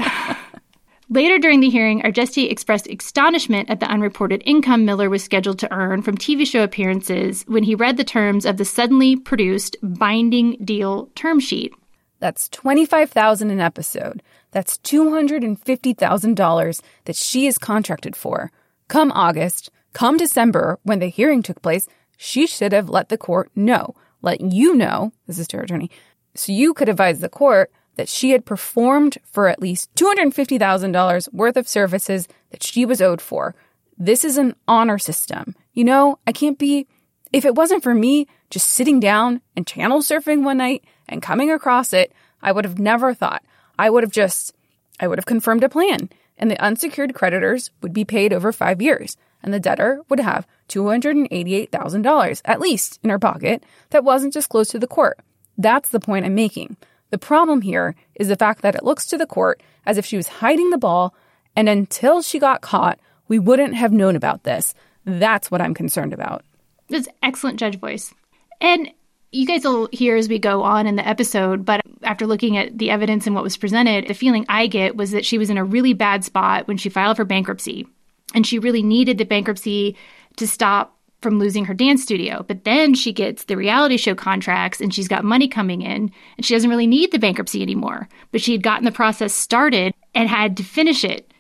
Later during the hearing, Argesti expressed astonishment at the unreported income Miller was scheduled to earn from T V show appearances when he read the terms of the suddenly produced binding deal term sheet. That's twenty-five thousand dollars an episode. That's two hundred fifty thousand dollars that she is contracted for. Come August, come December, when the hearing took place, she should have let the court know, let you know, this is to her attorney, so you could advise the court that she had performed for at least two hundred fifty thousand dollars worth of services that she was owed for. This is an honor system. You know, I can't be, if it wasn't for me just sitting down and channel surfing one night and coming across it, I would have never thought. I would have just, I would have confirmed a plan, and the unsecured creditors would be paid over five years, and the debtor would have two hundred eighty-eight thousand dollars, at least, in her pocket that wasn't disclosed to the court. That's the point I'm making. The problem here is the fact that it looks to the court as if she was hiding the ball, and until she got caught, we wouldn't have known about this. That's what I'm concerned about. That's excellent judge voice. And you guys will hear as we go on in the episode, but after looking at the evidence and what was presented, the feeling I get was that she was in a really bad spot when she filed for bankruptcy. And she really needed the bankruptcy to stop from losing her dance studio. But then she gets the reality show contracts and she's got money coming in and she doesn't really need the bankruptcy anymore. But she had gotten the process started and had to finish it.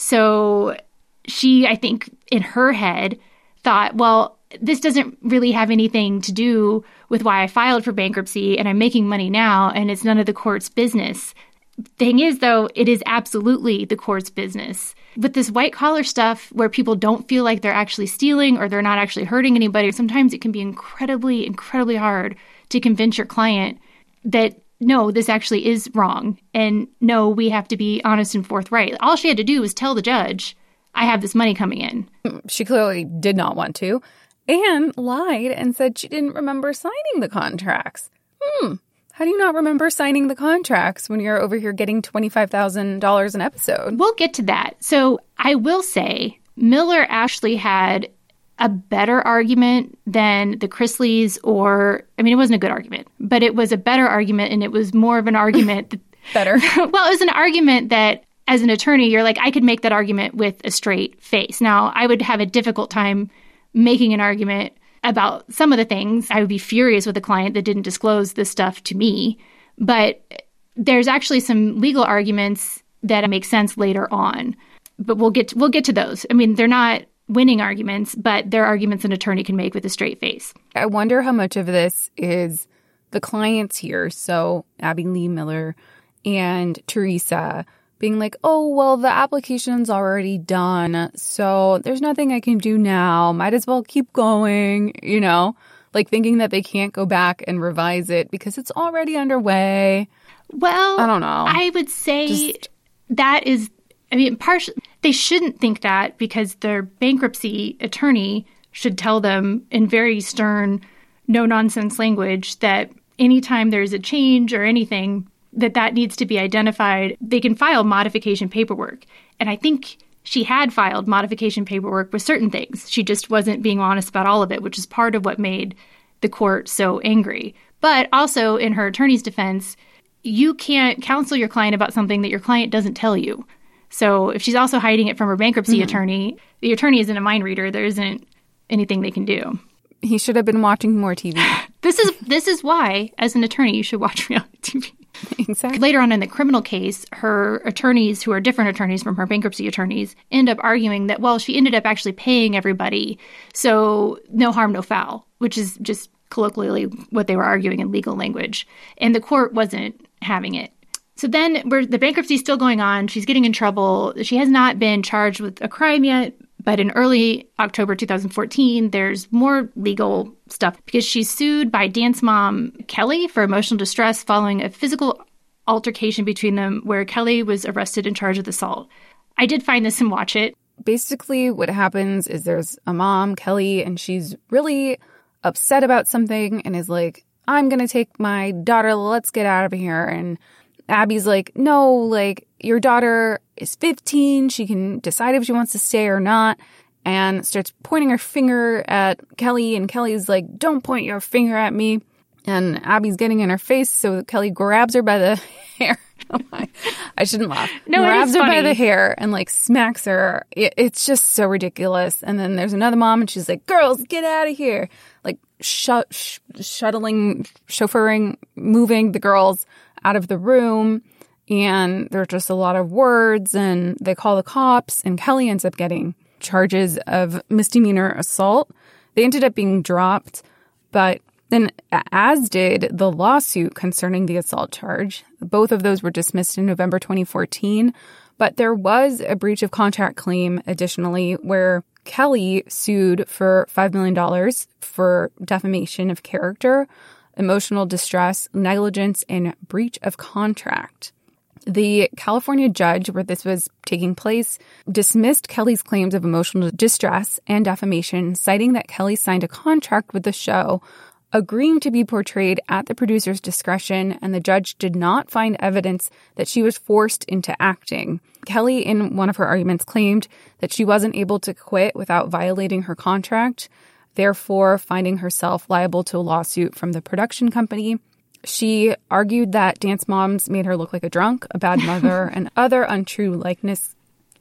So she, I think, in her head thought, well, this doesn't really have anything to do with why I filed for bankruptcy and I'm making money now and it's none of the court's business. Thing is, though, it is absolutely the court's business. With this white collar stuff where people don't feel like they're actually stealing or they're not actually hurting anybody, sometimes it can be incredibly, incredibly hard to convince your client that, no, this actually is wrong. And no, we have to be honest and forthright. All she had to do was tell the judge, I have this money coming in. She clearly did not want to and lied and said she didn't remember signing the contracts. Hmm. How do you not remember signing the contracts when you're over here getting twenty-five thousand dollars an episode? We'll get to that. So I will say Miller actually had a better argument than the Chrisleys or, I mean, it wasn't a good argument, but it was a better argument and it was more of an argument. that, better? Well, it was an argument that as an attorney, you're like, I could make that argument with a straight face. Now, I would have a difficult time making an argument about some of the things. I would be furious with a client that didn't disclose this stuff to me. But there's actually some legal arguments that make sense later on. But we'll get to, we'll get to those. I mean, they're not winning arguments, but they're arguments an attorney can make with a straight face. I wonder how much of this is the clients here, so Abby Lee Miller and Teresa, being like, oh, well, the application's already done, so there's nothing I can do now. Might as well keep going, you know, like thinking that they can't go back and revise it because it's already underway. Well, I don't know. I would say Just... that is, I mean, partially, they shouldn't think that because their bankruptcy attorney should tell them in very stern, no-nonsense language that anytime there's a change or anything, that that needs to be identified. They can file modification paperwork. And I think she had filed modification paperwork with certain things. She just wasn't being honest about all of it, which is part of what made the court so angry. But also, in her attorney's defense, you can't counsel your client about something that your client doesn't tell you. So if she's also hiding it from her bankruptcy mm-hmm. attorney, the attorney isn't a mind reader. There isn't anything they can do. He should have been watching more T V. This is this is why, as an attorney, you should watch reality T V. Exactly. Later on in the criminal case, her attorneys, who are different attorneys from her bankruptcy attorneys, end up arguing that, well, she ended up actually paying everybody, so no harm, no foul, which is just colloquially what they were arguing in legal language. And the court wasn't having it. So then we're, the bankruptcy is still going on. She's getting in trouble. She has not been charged with a crime yet. But in early October two thousand fourteen, there's more legal stuff because she's sued by dance mom Kelly for emotional distress following a physical altercation between them where Kelly was arrested and charged with assault. I did find this and watch it. Basically, what happens is there's a mom, Kelly, and she's really upset about something and is like, I'm going to take my daughter. Let's get out of here. And Abby's like, no, like, your daughter is fifteen. She can decide if she wants to stay or not. And starts pointing her finger at Kelly. And Kelly's like, don't point your finger at me. And Abby's getting in her face. So Kelly grabs her by the hair. Oh my, I shouldn't laugh. No, grabs her funny. by the hair and like smacks her. It, it's just so ridiculous. And then there's another mom and she's like, girls, get out of here. Like sh- sh- shuttling, chauffeuring, moving the girls out of the room. And there's just a lot of words and they call the cops and Kelly ends up getting charges of misdemeanor assault. They ended up being dropped, but Then, as did the lawsuit concerning the assault charge. Both of those were dismissed in November twenty fourteen. But there was a breach of contract claim, additionally, where Kelly sued for five million dollars for defamation of character, emotional distress, negligence, and breach of contract. The California judge where this was taking place dismissed Kelly's claims of emotional distress and defamation, citing that Kelly signed a contract with the show agreeing to be portrayed at the producer's discretion, and the judge did not find evidence that she was forced into acting. Kelly, in one of her arguments, claimed that she wasn't able to quit without violating her contract, therefore finding herself liable to a lawsuit from the production company. She argued that Dance Moms made her look like a drunk, a bad mother, and other untrue likeness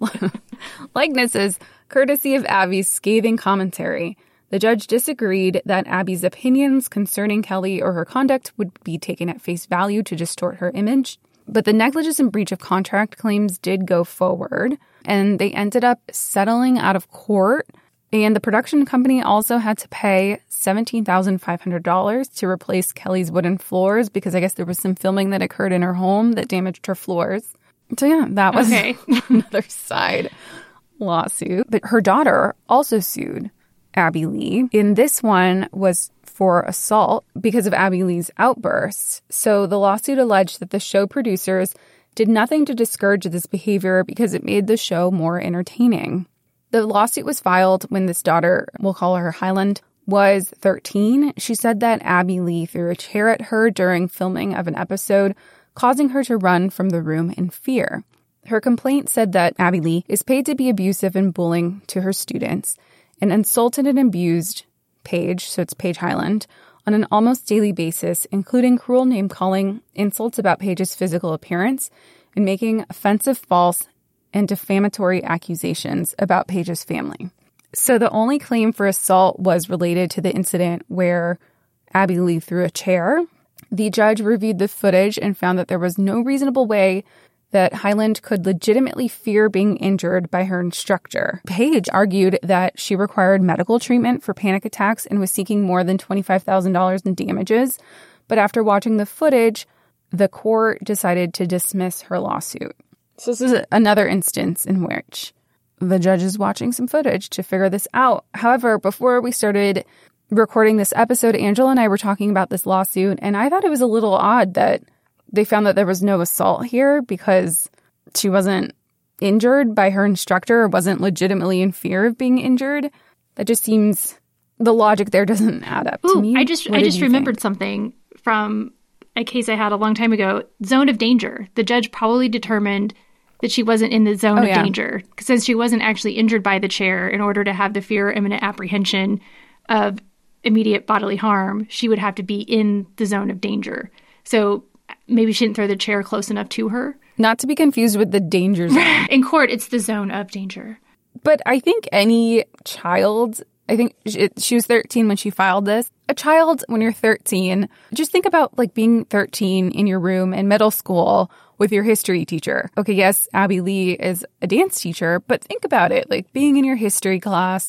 likenesses, courtesy of Abby's scathing commentary. The judge disagreed that Abby's opinions concerning Kelly or her conduct would be taken at face value to distort her image. But the negligence and breach of contract claims did go forward, and they ended up settling out of court. And the production company also had to pay seventeen thousand five hundred dollars to replace Kelly's wooden floors because I guess there was some filming that occurred in her home that damaged her floors. So yeah, that was okay. Another side lawsuit. But her daughter also sued Abby Lee. And this one was for assault because of Abby Lee's outbursts. So the lawsuit alleged that the show producers did nothing to discourage this behavior because it made the show more entertaining. The lawsuit was filed when this daughter, we'll call her Highland, was thirteen. She said that Abby Lee threw a chair at her during filming of an episode, causing her to run from the room in fear. Her complaint said that Abby Lee is paid to be abusive and bullying to her students and insulted and abused Paige, so it's Paige Highland, on an almost daily basis, including cruel name-calling, insults about Paige's physical appearance, and making offensive, false, and defamatory accusations about Paige's family. So the only claim for assault was related to the incident where Abby Lee threw a chair. The judge reviewed the footage and found that there was no reasonable way that Highland could legitimately fear being injured by her instructor. Paige argued that she required medical treatment for panic attacks and was seeking more than twenty-five thousand dollars in damages. But after watching the footage, the court decided to dismiss her lawsuit. So this is another instance in which the judge is watching some footage to figure this out. However, before we started recording this episode, Angela and I were talking about this lawsuit, and I thought it was a little odd that they found that there was no assault here because she wasn't injured by her instructor or wasn't legitimately in fear of being injured. That just seems, the logic there doesn't add up Ooh, to me. I just What I did just you remembered think? something from a case I had a long time ago. Zone of danger. The judge probably determined that she wasn't in the zone Oh, of yeah. danger since she wasn't actually injured by the chair. In order to have the fear, imminent apprehension of immediate bodily harm, she would have to be in the zone of danger. So maybe she didn't throw the chair close enough to her. Not to be confused with the danger zone. In court, it's the zone of danger. But I think any child, I think she, she was thirteen when she filed this. A child, when you're thirteen, just think about like being thirteen in your room in middle school with your history teacher. Okay, yes, Abby Lee is a dance teacher, but think about it, like being in your history class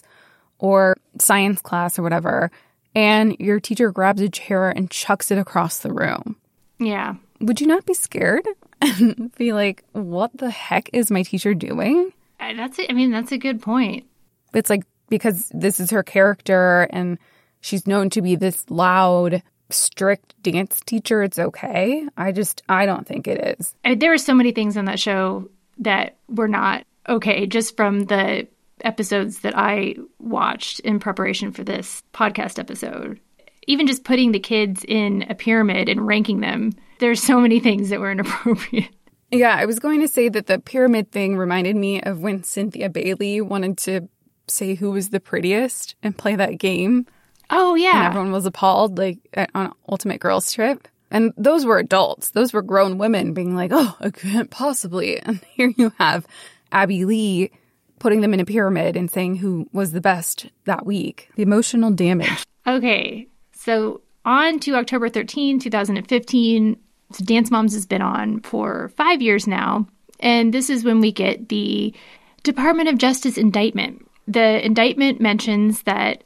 or science class or whatever, and your teacher grabs a chair and chucks it across the room. Yeah. Would you not be scared and be like, what the heck is my teacher doing? Uh, That's it. I mean, that's a good point. It's like, because this is her character and she's known to be this loud, strict dance teacher, it's okay. I just, I don't think it is. I mean, there were so many things on that show that were not okay, just from the episodes that I watched in preparation for this podcast episode. Even just putting the kids in a pyramid and ranking them, there's so many things that were inappropriate. Yeah, I was going to say that the pyramid thing reminded me of when Cynthia Bailey wanted to say who was the prettiest and play that game. Oh, yeah. And everyone was appalled, like, at, on Ultimate Girls Trip. And those were adults. Those were grown women being like, oh, I can't possibly. And here you have Abby Lee putting them in a pyramid and saying who was the best that week. The emotional damage. Okay, so on to October thirteenth, twenty fifteen. So Dance Moms has been on for five years now. And this is when we get the Department of Justice indictment. The indictment mentions that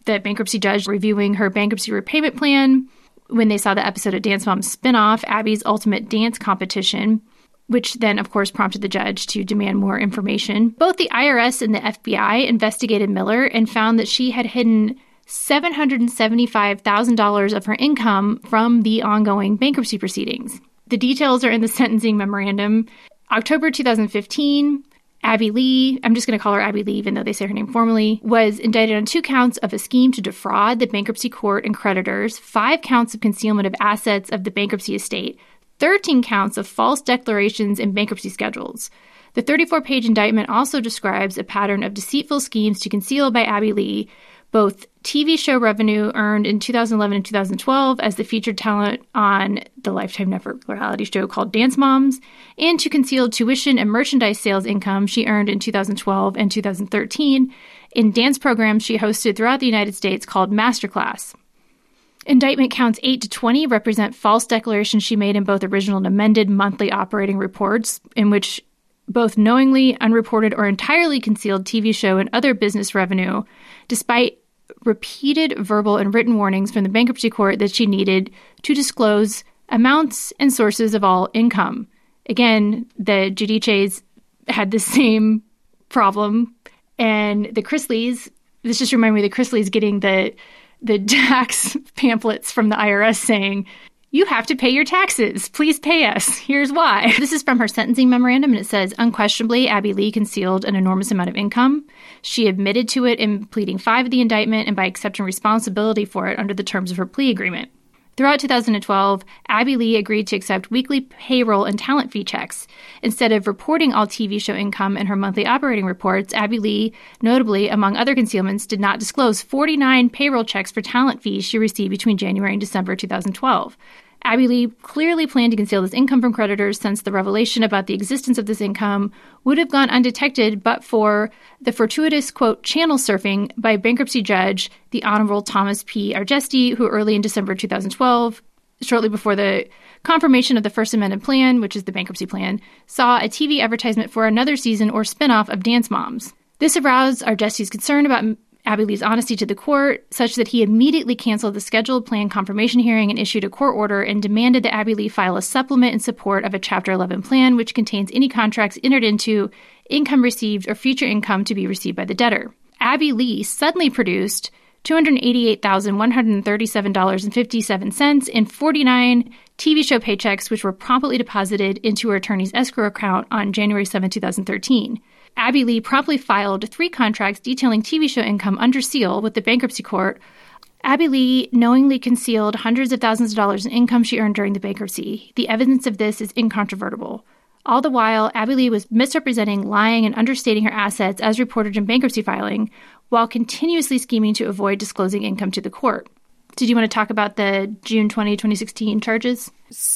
the bankruptcy judge reviewing her bankruptcy repayment plan when they saw the episode of Dance Moms spinoff, Abby's Ultimate Dance Competition, which then, of course, prompted the judge to demand more information. Both the I R S and the F B I investigated Miller and found that she had hidden seven hundred seventy-five thousand dollars of her income from the ongoing bankruptcy proceedings. The details are in the sentencing memorandum. October two thousand fifteen, Abby Lee, I'm just going to call her Abby Lee even though they say her name formally, was indicted on two counts of a scheme to defraud the bankruptcy court and creditors, five counts of concealment of assets of the bankruptcy estate, thirteen counts of false declarations and bankruptcy schedules. The thirty-four page indictment also describes a pattern of deceitful schemes to conceal by Abby Lee both T V show revenue earned in two thousand eleven and two thousand twelve as the featured talent on the Lifetime Network reality show called Dance Moms, and to conceal tuition and merchandise sales income she earned in two thousand twelve and two thousand thirteen in dance programs she hosted throughout the United States called Masterclass. Indictment counts eight to twenty represent false declarations she made in both original and amended monthly operating reports, in which both knowingly, unreported, or entirely concealed T V show and other business revenue, despite repeated verbal and written warnings from the bankruptcy court that she needed to disclose amounts and sources of all income. Again, the Giudices had the same problem, and the Chrisleys, this just reminded me of the Chrisleys getting the the tax pamphlets from the I R S saying, you have to pay your taxes. Please pay us. Here's why. This is from her sentencing memorandum, and it says, unquestionably, Abby Lee concealed an enormous amount of income. She admitted to it in pleading five of the indictment and by accepting responsibility for it under the terms of her plea agreement. Throughout two thousand twelve, Abby Lee agreed to accept weekly payroll and talent fee checks. Instead of reporting all T V show income in her monthly operating reports, Abby Lee, notably, among other concealments, did not disclose forty-nine payroll checks for talent fees she received between January and December two thousand twelve. Abby Lee clearly planned to conceal this income from creditors, since the revelation about the existence of this income would have gone undetected but for the fortuitous, quote, channel surfing by bankruptcy judge, the Honorable Thomas P. Argesti, who early in December two thousand twelve, shortly before the confirmation of the First Amendment plan, which is the bankruptcy plan, saw a T V advertisement for another season or spinoff of Dance Moms. This aroused Argesti's concern about Abby Lee's honesty to the court, such that he immediately canceled the scheduled planned confirmation hearing and issued a court order and demanded that Abby Lee file a supplement in support of a Chapter eleven plan, which contains any contracts entered into, income received, or future income to be received by the debtor. Abby Lee suddenly produced two hundred eighty-eight thousand one hundred thirty-seven dollars and fifty-seven cents in forty-nine T V show paychecks, which were promptly deposited into her attorney's escrow account on January seventh, two thousand thirteen. Abby Lee promptly filed three contracts detailing T V show income under seal with the bankruptcy court. Abby Lee knowingly concealed hundreds of thousands of dollars in income she earned during the bankruptcy. The evidence of this is incontrovertible. All the while, Abby Lee was misrepresenting, lying, and understating her assets as reported in bankruptcy filing, while continuously scheming to avoid disclosing income to the court. Did you want to talk about the June twentieth, twenty sixteen charges?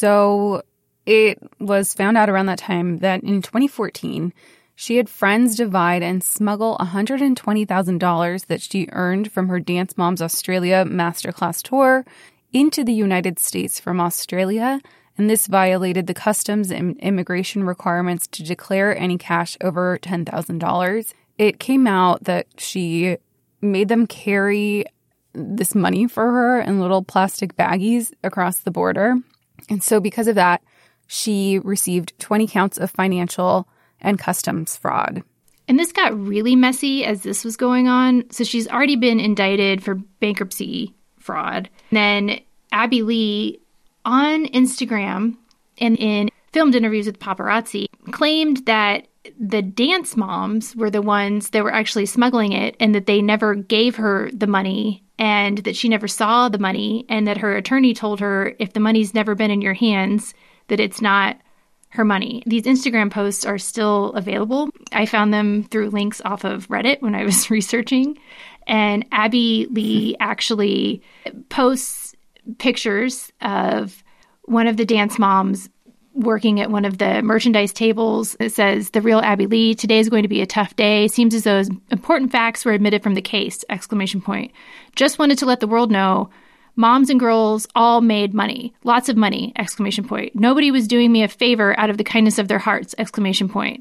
So it was found out around that time that in twenty fourteen, she had friends divide and smuggle one hundred twenty thousand dollars that she earned from her Dance Moms Australia Masterclass tour into the United States from Australia, and this violated the customs and immigration requirements to declare any cash over ten thousand dollars. It came out that she made them carry this money for her in little plastic baggies across the border. And so because of that, she received twenty counts of financial and customs fraud. And this got really messy as this was going on. So she's already been indicted for bankruptcy fraud. And then Abby Lee on Instagram and in filmed interviews with paparazzi claimed that the Dance Moms were the ones that were actually smuggling it, and that they never gave her the money, and that she never saw the money, and that her attorney told her, if the money's never been in your hands, that it's not her money. These Instagram posts are still available. I found them through links off of Reddit when I was researching. And Abby Lee actually posts pictures of one of the Dance Moms working at one of the merchandise tables. It says, "The real Abby Lee, today is going to be a tough day. Seems as though important facts were omitted from the case, exclamation point. Just wanted to let the world know moms and girls all made money. Lots of money, exclamation point. Nobody was doing me a favor out of the kindness of their hearts, exclamation point."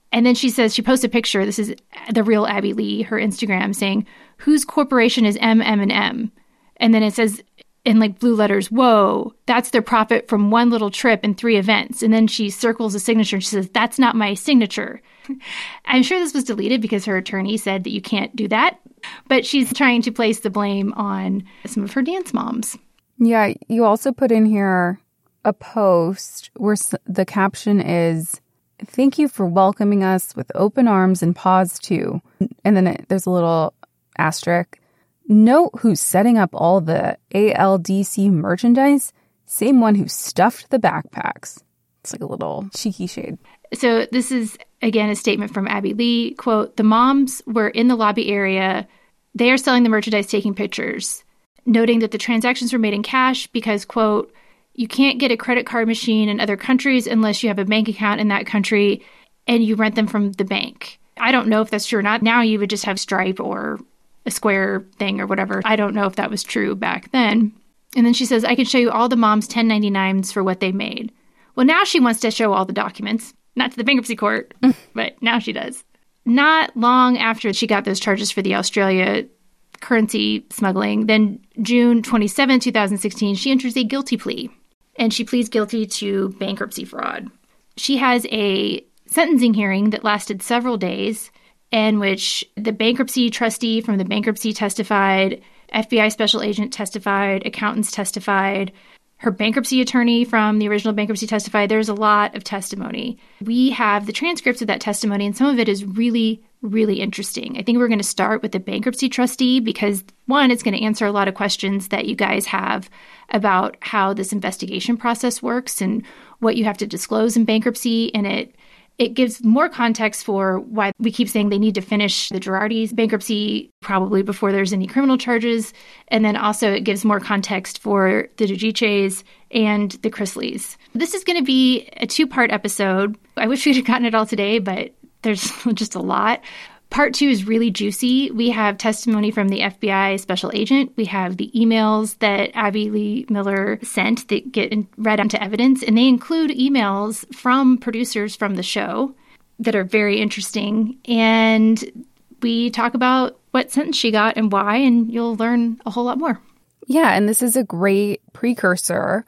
And then she says, she posts a picture. This is the real Abby Lee, her Instagram, saying, whose corporation is M M and M? And then it says in like blue letters, whoa, that's their profit from one little trip and three events. And then she circles a signature and she says, that's not my signature. I'm sure this was deleted because her attorney said that you can't do that. But she's trying to place the blame on some of her dance moms. Yeah, you also put in here a post where the caption is, thank you for welcoming us with open arms and paws too. And then it, there's a little asterisk. Note who's setting up all the A L D C merchandise. Same one who stuffed the backpacks. It's like a little cheeky shade. So this is, again, a statement from Abby Lee. Quote, the moms were in the lobby area. They are selling the merchandise, taking pictures, noting that the transactions were made in cash because, quote, you can't get a credit card machine in other countries unless you have a bank account in that country and you rent them from the bank. I don't know if that's true or not. Now you would just have Stripe or a Square thing or whatever. I don't know if that was true back then. And then she says, I can show you all the mom's ten ninety-nines for what they made. Well, now she wants to show all the documents, not to the bankruptcy court, but now she does. Not long after she got those charges for the Australia currency smuggling, then June twenty-seventh, twenty sixteen, she enters a guilty plea, and she pleads guilty to bankruptcy fraud. She has a sentencing hearing that lasted several days, in which the bankruptcy trustee from the bankruptcy testified, F B I special agent testified, accountants testified, her bankruptcy attorney from the original bankruptcy testified. There's a lot of testimony. We have the transcripts of that testimony, and some of it is really, really interesting. I think we're going to start with the bankruptcy trustee because, one, it's going to answer a lot of questions that you guys have about how this investigation process works and what you have to disclose in bankruptcy, and it It gives more context for why we keep saying they need to finish the Girardi's bankruptcy probably before there's any criminal charges. And then also it gives more context for the Giudices and the Chrisleys. This is going to be a two-part episode. I wish we'd have gotten it all today, but there's just a lot. Part two is really juicy. We have testimony from the F B I special agent. We have the emails that Abby Lee Miller sent that get read onto evidence. And they include emails from producers from the show that are very interesting. And we talk about what sentence she got and why, and you'll learn a whole lot more. Yeah, and this is a great precursor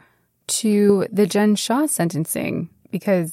to the Jen Shah sentencing because,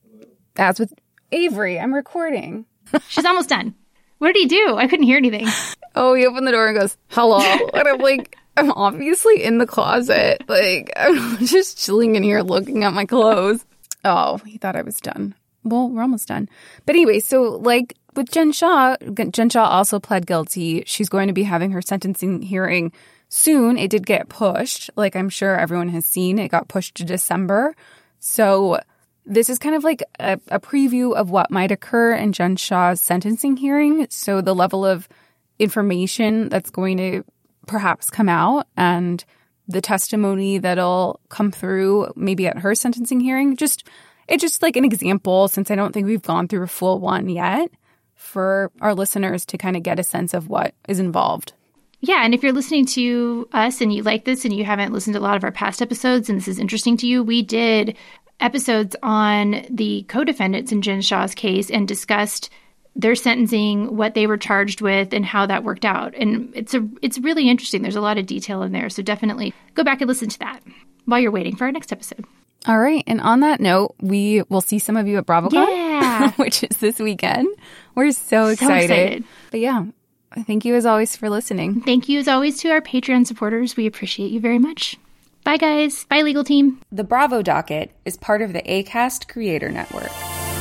as with Avery, I'm recording. She's almost done. What did he do? I couldn't hear anything. Oh, he opened the door and goes, hello. And I'm like, I'm obviously in the closet. Like, I'm just chilling in here looking at my clothes. Oh, he thought I was done. Well, we're almost done. But anyway, so like with Jen Shah, Jen Shah also pled guilty. She's going to be having her sentencing hearing soon. It did get pushed. Like I'm sure everyone has seen. It got pushed to December. So this is kind of like a, a preview of what might occur in Jen Shah's sentencing hearing. So the level of information that's going to perhaps come out and the testimony that'll come through maybe at her sentencing hearing. Just it's just like an example, since I don't think we've gone through a full one yet, for our listeners to kind of get a sense of what is involved. Yeah, and if you're listening to us and you like this and you haven't listened to a lot of our past episodes and this is interesting to you, we did episodes on the co-defendants in Jen Shah's case and discussed their sentencing, what they were charged with, and how that worked out. And it's a it's really interesting. There's a lot of detail in there. So definitely go back and listen to that while you're waiting for our next episode. All right. And on that note, we will see some of you at BravoCon, yeah. which is this weekend. We're so excited. so excited. But yeah, thank you as always for listening. Thank you as always to our Patreon supporters. We appreciate you very much. Bye, guys. Bye, legal team. The Bravo Docket is part of the Acast Creator Network.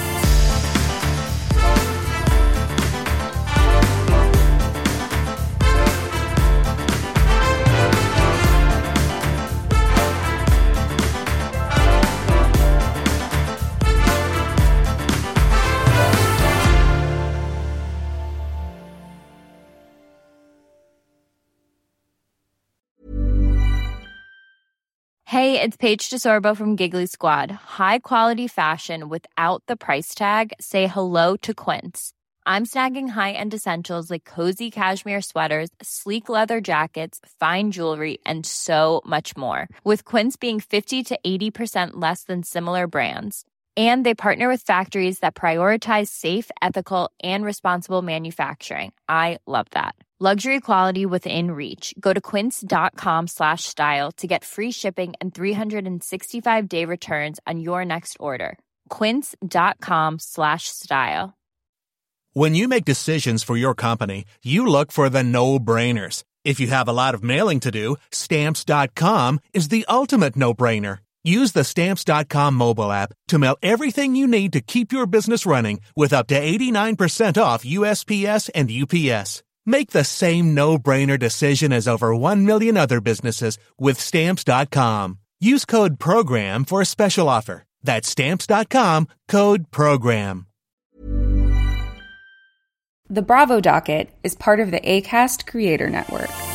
Hey, it's Paige DeSorbo from Giggly Squad. High quality fashion without the price tag. Say hello to Quince. I'm snagging high-end essentials like cozy cashmere sweaters, sleek leather jackets, fine jewelry, and so much more. With Quince being fifty to eighty percent less than similar brands. And they partner with factories that prioritize safe, ethical, and responsible manufacturing. I love that. Luxury quality within reach. Go to quince.com slash style to get free shipping and three sixty-five day returns on your next order. Quince.com slash style. When you make decisions for your company, you look for the no-brainers. If you have a lot of mailing to do, Stamps dot com is the ultimate no-brainer. Use the Stamps dot com mobile app to mail everything you need to keep your business running with up to eighty-nine percent off U S P S and U P S. Make the same no-brainer decision as over one million other businesses with Stamps dot com. Use code PROGRAM for a special offer. That's Stamps dot com, code PROGRAM. The Bravo Docket is part of the Acast Creator Network.